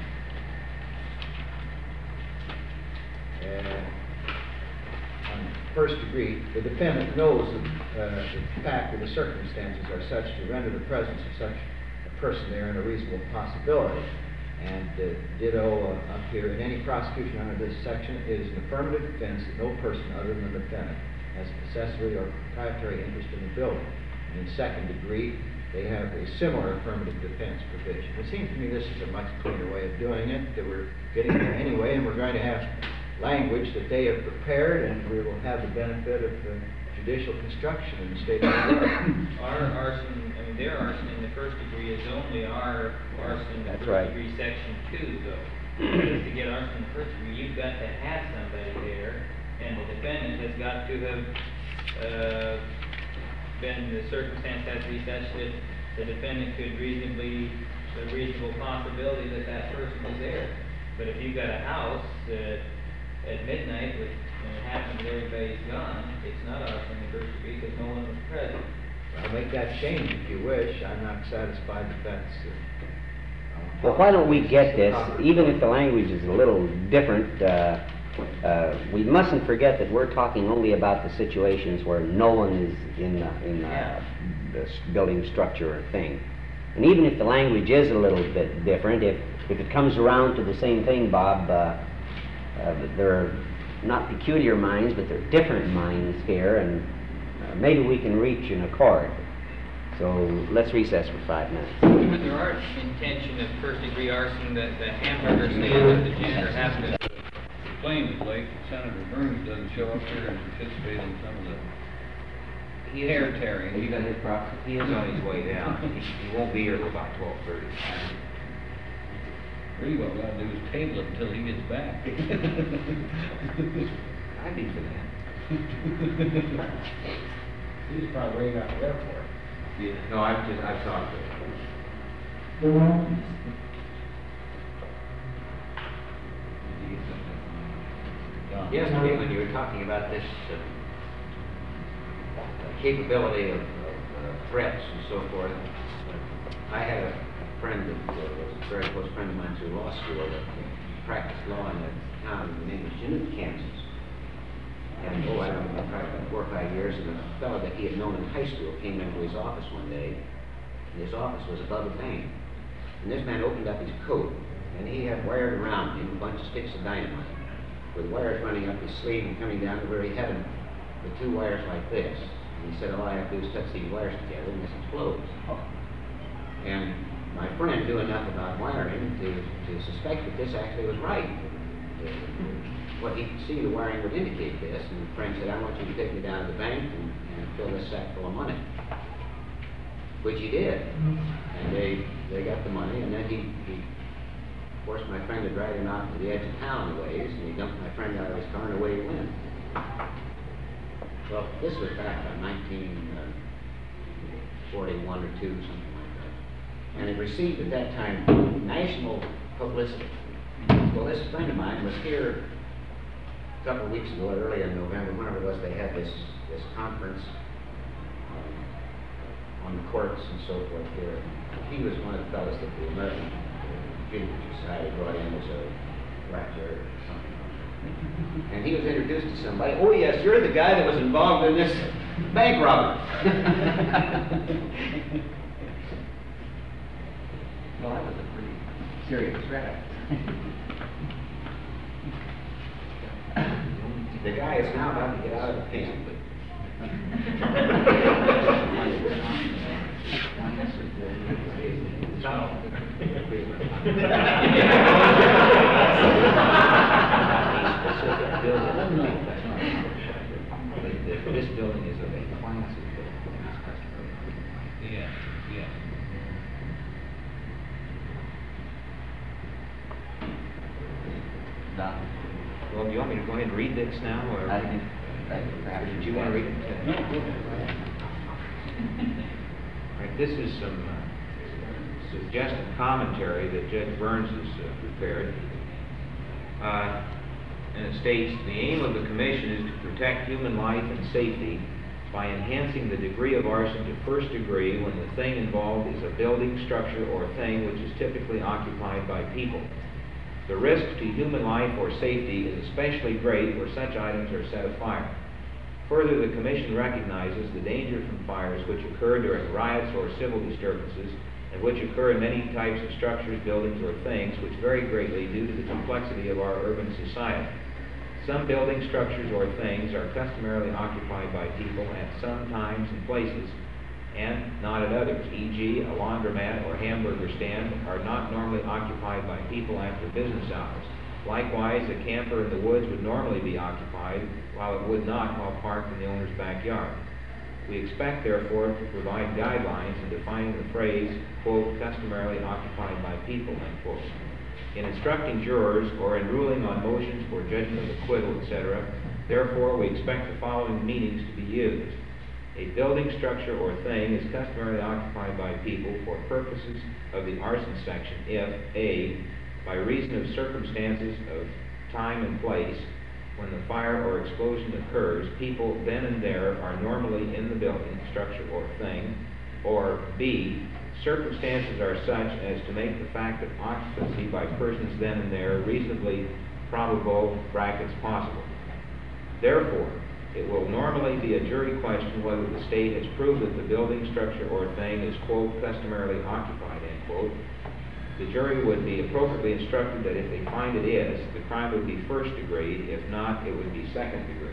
[SPEAKER 9] Uh, on first degree, the defendant knows that uh, the fact or the circumstances are such to render the presence of such a person there in a reasonable possibility. And uh, ditto uh, up here, in any prosecution under this section, it is an affirmative defense that no person other than the defendant has a possessory or proprietary interest in the building. And in second degree, they have a similar affirmative defense provision. It seems to me this is a much cleaner way of doing it, that we're getting there anyway, and we're going to have language that they have prepared, and we will have the benefit of the judicial construction in the state of New York.
[SPEAKER 4] Our arson, I mean, their arson in the first degree is only our arson in the
[SPEAKER 1] That's
[SPEAKER 4] first
[SPEAKER 1] right.
[SPEAKER 4] degree section two, though. Because to get arson in the first degree, you've got to have somebody there, and the defendant has got to have, uh, been, the circumstance has to be such that the defendant could reasonably, a reasonable possibility that that person was there. But if you've got a house that at midnight, with, and it happens that everybody's gone, it's not arson in the first degree because no one was present.
[SPEAKER 9] I'll make that change if you wish. I'm not satisfied that that's... Uh,
[SPEAKER 1] Well, why don't we get this, even if the language is a little different, uh, uh, we mustn't forget that we're talking only about the situations where no one is in the, in the, the s- building structure or thing. And even if the language is a little bit different, if, if it comes around to the same thing, Bob, uh, uh, they're not peculiar minds, but they're different minds here, and uh, maybe we can reach an accord. So let's recess for five minutes.
[SPEAKER 4] With there are intention of first degree arson, the, the hamburger stand that the janitor has to.
[SPEAKER 2] Explain it, like Senator Burns doesn't show up here and participate in some of the
[SPEAKER 6] He is,
[SPEAKER 2] hair tearing.
[SPEAKER 6] he got his property, he is on his way down. He, he won't be here till about twelve thirty.
[SPEAKER 2] Really what we ought to do is table it until he gets back.
[SPEAKER 6] I'd be for that.
[SPEAKER 3] He's probably waiting out there for it.
[SPEAKER 6] Yeah, no, I've just, I've talked to him. Yesterday, when you were talking about this uh, uh, capability of, of uh, threats and so forth, uh, I had a friend that uh, was a very close friend of mine through law school that practiced law in a town named Chinook, Kansas. And, oh, I don't know, probably about four or five years, and a fellow that he had known in high school came into his office one day, and his office was above a bank. And this man opened up his coat, and he had wired around him a bunch of sticks of dynamite, with wires running up his sleeve and coming down to where he had them, the two wires like this. And he said, all I have to do is touch these wires together, and this explodes. And my friend knew enough about wiring to, to suspect that this actually was right. What he could see, the wiring would indicate this, and the friend said, I want you to take me down to the bank and, and fill this sack full of money. Which he did. And they, they got the money, and then he, he forced my friend to drag him out to the edge of town a ways, and he dumped my friend out of his car and away he went. Well, this was back in nineteen forty-one or two, something like that.
[SPEAKER 9] and it received at that time national publicity. Well, this friend of mine was here a couple of weeks ago, earlier in November, whenever it was, they had this, this conference um, on the courts and so forth here. He was one of the fellows that the American Junior Society brought in as a raptor or something. And he was introduced to somebody. Oh yes, you're the guy that was involved in this bank robbery.
[SPEAKER 8] Well, that was a pretty serious threat.
[SPEAKER 9] The guy is now about to get out of the pen.
[SPEAKER 6] This building is of a classic building.
[SPEAKER 2] Yeah, yeah.
[SPEAKER 8] Don?
[SPEAKER 6] Well, do you want me to go ahead and read this now, or?
[SPEAKER 8] I think that perhaps.
[SPEAKER 6] Did you want to read it?
[SPEAKER 2] No, go ahead.
[SPEAKER 6] All right, this is some uh, suggested commentary that Judge Burns has uh, prepared. Uh, and it states, the aim of the commission is to protect human life and safety by enhancing the degree of arson to first degree when the thing involved is a building, structure, or thing which is typically occupied by people. The risk to human life or safety is especially great where such items are set afire. Further, the Commission recognizes the danger from fires which occur during riots or civil disturbances, and which occur in many types of structures, buildings, or things, which vary greatly due to the complexity of our urban society. Some buildings, structures, or things are customarily occupied by people at some times and places, and not at others, for example, a laundromat or hamburger stand are not normally occupied by people after business hours. Likewise, a camper in the woods would normally be occupied, while it would not while parked in the owner's backyard. We expect, therefore, to provide guidelines in defining the phrase, quote, customarily occupied by people, end quote. In instructing jurors or in ruling on motions for judgment of acquittal, et cetera, therefore, we expect the following meanings to be used. A building, structure, or thing is customarily occupied by people for purposes of the arson section if, A, by reason of circumstances of time and place, when the fire or explosion occurs, people then and there are normally in the building, structure, or thing, or B, circumstances are such as to make the fact of occupancy by persons then and there reasonably probable, brackets, possible. Therefore, it will normally be a jury question whether the state has proved that the building, structure, or thing is, quote, customarily occupied, end quote. The jury would be appropriately instructed that if they find it is, the crime would be first degree; if not, it would be second degree.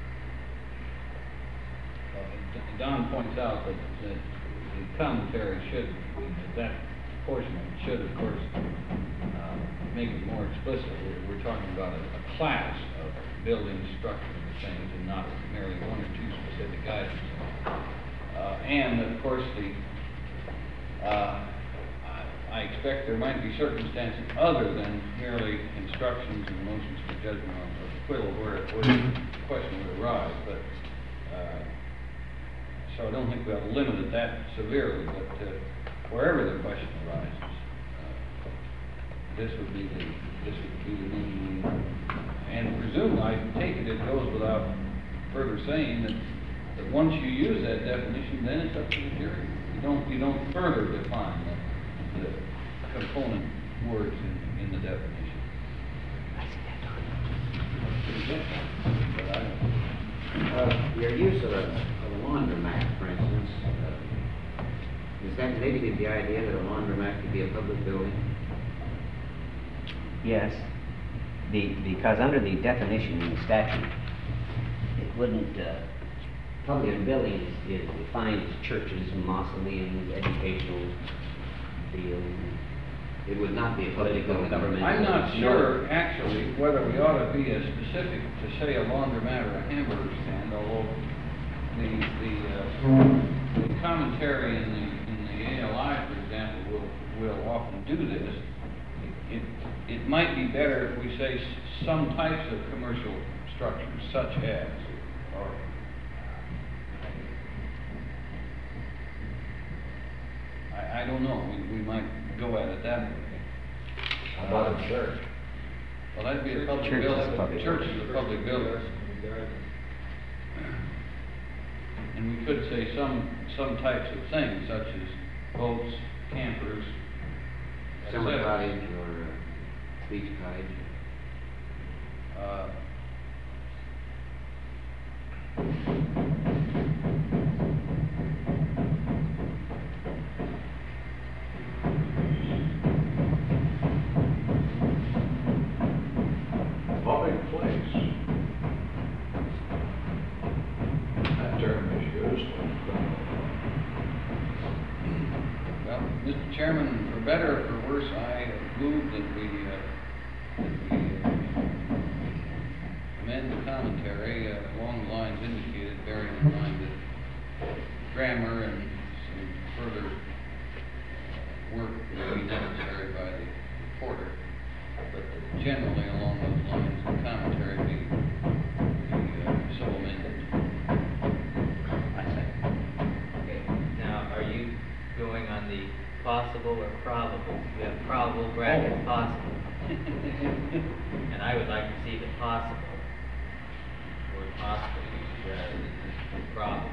[SPEAKER 2] Uh, Don points out that, that the commentary should, that portion of it should, of course, uh, make it more explicit. We're, we're talking about a, a class of buildings, structures, and things, and not merely one or two specific items. Uh, and, of course, the uh, I expect there might be circumstances other than merely instructions and motions for judgment on acquittal where, where the question would arise, but, uh, so I don't think we ought to limit it that severely, but uh, wherever the question arises, uh, this would be the, this would be the meaning. And presumably, I take it, it goes without further saying that, that once you use that definition, then it's up to the jury. You don't, you don't further define that. The component words in, in the definition.
[SPEAKER 9] Uh, your use of a, of a laundromat, for instance, uh, does that negative the idea that a laundromat could be a public building?
[SPEAKER 1] Yes, the, because under the definition in the statute, it wouldn't, uh, public building is, is defined as churches, mausoleums, educational fields.
[SPEAKER 9] It would not be a public building.
[SPEAKER 1] Government.
[SPEAKER 2] I'm not sure, actually, whether we ought to be as specific to say a laundromat or a hamburger stand, although the, the, uh, the commentary in the, in the A L I, for example, will, will often do this. It, it, it might be better if we say s- some types of commercial structures, such as, or I, I, I don't know, we, we might go at it that way.
[SPEAKER 9] How about a church?
[SPEAKER 2] Well, that'd be a public
[SPEAKER 1] Church is
[SPEAKER 2] building.
[SPEAKER 1] a public
[SPEAKER 2] Church
[SPEAKER 1] building.
[SPEAKER 2] is a public building. And we could say some, some types of things, such as boats, campers, et
[SPEAKER 9] Summer
[SPEAKER 2] cetera.
[SPEAKER 9] cottage or uh, beach cottage?
[SPEAKER 2] Uh,
[SPEAKER 3] Public place. That term is used.
[SPEAKER 2] Well, Mister Chairman, for better or for worse, I move that we, uh, that we uh, amend the commentary uh, along the lines indicated, bearing in mind that grammar and some further work will be necessary by the reporter, but generally along those lines, the commentary be, be uh, so amended.
[SPEAKER 4] I second. Okay, now, are you going on the possible or probable? You have probable bracket
[SPEAKER 2] Oh.
[SPEAKER 4] possible. And I would like to see the possible, word possible used rather than probable.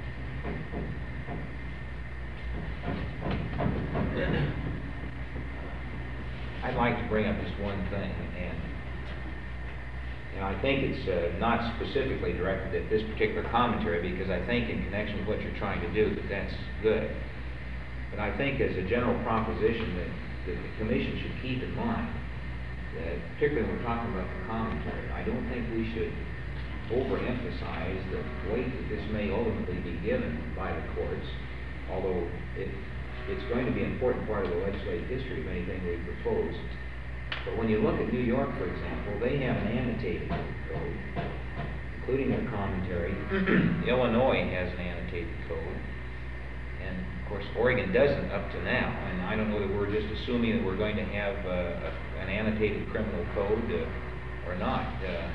[SPEAKER 6] I'd like to bring up just one thing, and, and I think it's uh, not specifically directed at this particular commentary, because I think in connection with what you're trying to do, that that's good. But I think as a general proposition that, that the commission should keep in mind, that particularly when we're talking about the commentary, I don't think we should overemphasize the weight that this may ultimately be given by the courts, although it, it's going to be an important part of the legislative history of anything we propose. But when you look at New York, for example, they have an annotated code, including their commentary. Illinois has an annotated code. And of course, Oregon doesn't up to now. And I don't know that we're just assuming that we're going to have uh, a, an annotated criminal code uh, or not. Uh,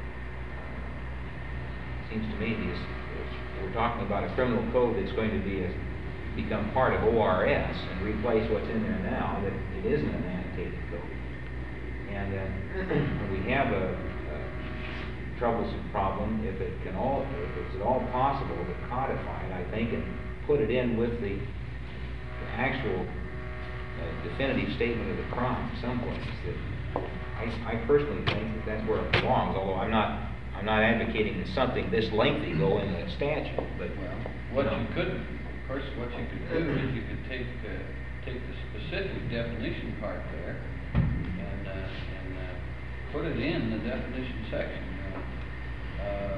[SPEAKER 6] seems to me these, we're talking about a criminal code that's going to be a, become part of O R S and replace what's in there now, that it isn't an annotated code. And uh, we have a, a troublesome problem if it can all, if it's at all possible to codify it, I think, and put it in with the, the actual uh, definitive statement of the crime someplace. That I, I personally think that that's where it belongs, although I'm not, I'm not advocating that something this lengthy go in the statute, but,
[SPEAKER 2] Well, what
[SPEAKER 6] know.
[SPEAKER 2] you could, of course, what you could do is you could take, uh, take the specific definition part there and, uh, and, uh, put it in the definition section. Uh,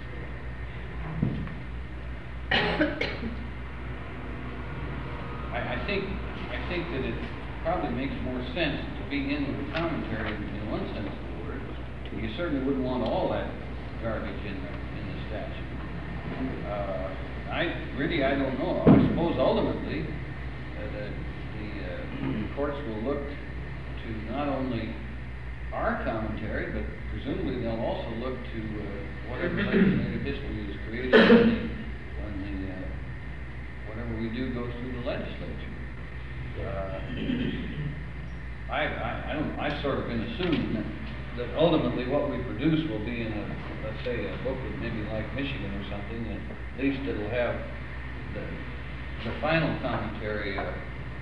[SPEAKER 2] I, I think, I think that it probably makes more sense to be in the commentary in one sense of the word. You certainly wouldn't want all that garbage in the, in the statute. Uh, I, really, I don't know. I suppose ultimately, uh, the, the uh, courts will look to not only our commentary, but presumably they'll also look to uh, whatever legislative history is created when the, when the uh, whatever we do goes through the legislature. Uh, I, I, I don't, I've sort of been assuming that, that ultimately what we produce will be in a, let's say, a booklet maybe like Michigan or something, and at least it'll have the, the final commentary uh,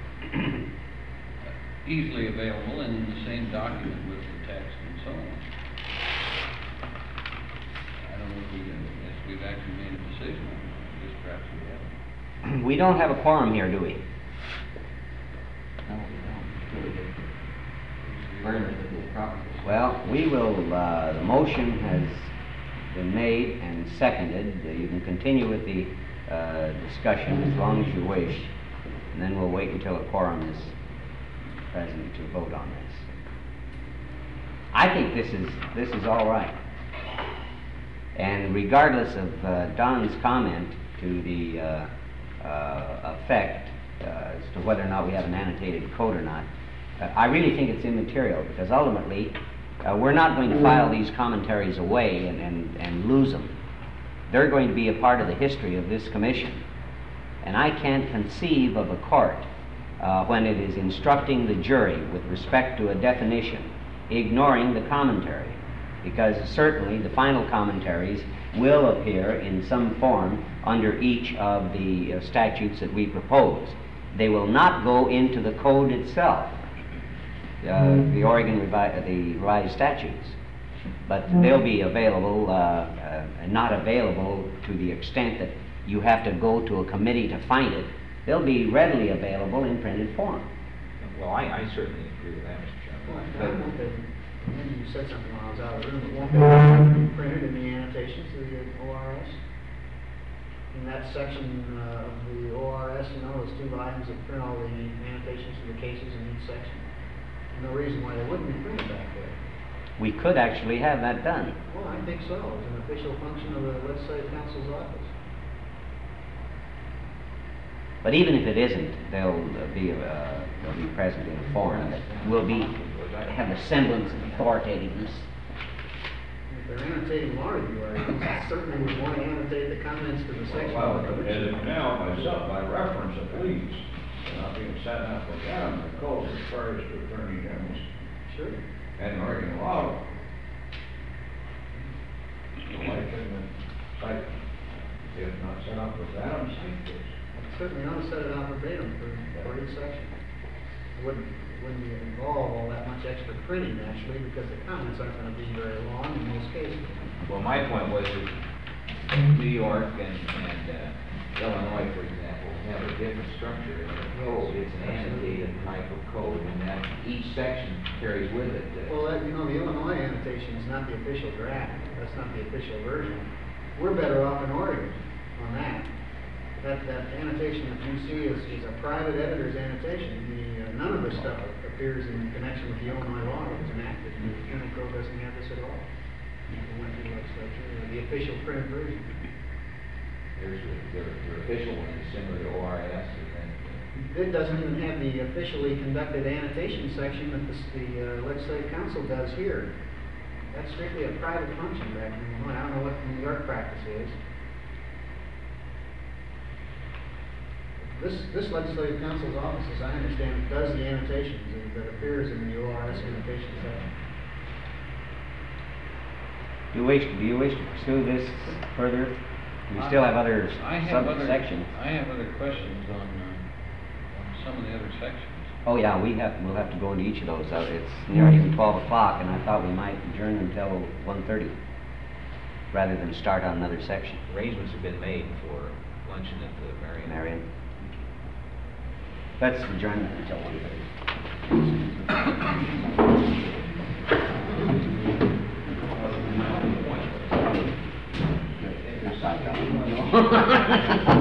[SPEAKER 2] easily available and in the same document with the text and so on. I don't know if we, if we've actually made a decision on it. I guess perhaps we haven't.
[SPEAKER 1] We don't have a quorum here, do we?
[SPEAKER 8] No, we don't. Burners would be a problem.
[SPEAKER 1] Well, we will, uh, the motion has been made and seconded. Uh, You can continue with the uh, discussion as long as you wish, and then we'll wait until a quorum is present to vote on this. I think this is, this is all right. And regardless of uh, Don's comment to the uh, uh, effect uh, as to whether or not we have an annotated code or not, uh, I really think it's immaterial, because ultimately uh, we're not going to file these commentaries away and, and, and lose them. They're going to be a part of the history of this commission. And I can't conceive of a court uh, when it is instructing the jury with respect to a definition, ignoring the commentary, because certainly the final commentaries will appear in some form under each of the uh, statutes that we propose. They will not go into the code itself, uh, the Oregon revi- the revised statutes, but they'll be available, uh, uh, not available to the extent that you have to go to a committee to find it. They'll be readily available in printed form.
[SPEAKER 6] Well, I, I certainly agree with that, Mister
[SPEAKER 5] Well,
[SPEAKER 6] Chairman.
[SPEAKER 5] I won't be, maybe you said something while I was out of the room, it won't be printed in the annotations of the O R S? In that section uh, of the O R S, you know, those two volumes that print all the annotations of the cases in each section? No reason why they wouldn't be printed back there.
[SPEAKER 1] We could actually have that done.
[SPEAKER 5] Well, I think so, it's an official function of the legislative council's office.
[SPEAKER 1] But even if it isn't, they'll uh, be, uh, they'll be present in a form that will be, have a semblance of authoritativeness.
[SPEAKER 5] If they're annotating law review articles, I certainly would want to annotate the comments to the section.
[SPEAKER 3] Well,
[SPEAKER 5] of the
[SPEAKER 3] as
[SPEAKER 5] commission.
[SPEAKER 3] of now, myself, by reference at least, and not being set up with them, the code refers to attorney generals
[SPEAKER 5] Sure.
[SPEAKER 3] and Oregon law. So why couldn't it cite, if not set up with Adam, cite this?
[SPEAKER 5] Certainly not set it out verbatim for, for each section. It wouldn't, wouldn't involve all that much extra printing actually, because the comments aren't gonna be very long in most cases.
[SPEAKER 6] Well, my point was that New York and, and uh, Illinois, for example, have a different structure in their code. It's an annotated type of code, and that each section carries with it. uh,
[SPEAKER 5] Well, that, you know, the Illinois annotation is not the official draft. That's not the official version. We're better off in Oregon on that. That, that annotation that you see is, is a private editor's annotation. The, uh, none of this stuff appears in connection with the Illinois law that was enacted. The county code doesn't have this at all. It went through the legislature, uh, the official printed version.
[SPEAKER 6] There's the, their, their official one is similar to O R S, and then, uh,
[SPEAKER 5] It doesn't even have the officially conducted annotation section that the, the uh, legislative council does here. That's strictly a private function back in Illinois. I don't know what the New York practice is. This, this legislative council's office, as I understand it, does the annotations that- that appears in the O R S annotation section.
[SPEAKER 1] Do you wish, do you wish to pursue this further? We still have other
[SPEAKER 2] I have other-
[SPEAKER 1] subsections.
[SPEAKER 2] I have other questions on, uh, on some of the other sections.
[SPEAKER 1] Oh, yeah, we have, we'll have to go into each of those. Uh, It's nearly twelve o'clock, and I thought we might adjourn until one thirty, rather than start on another section.
[SPEAKER 6] arrangements have been made for luncheon at the Marion.
[SPEAKER 1] Marion? Let's adjourn until one thirty.
[SPEAKER 6] My only point was,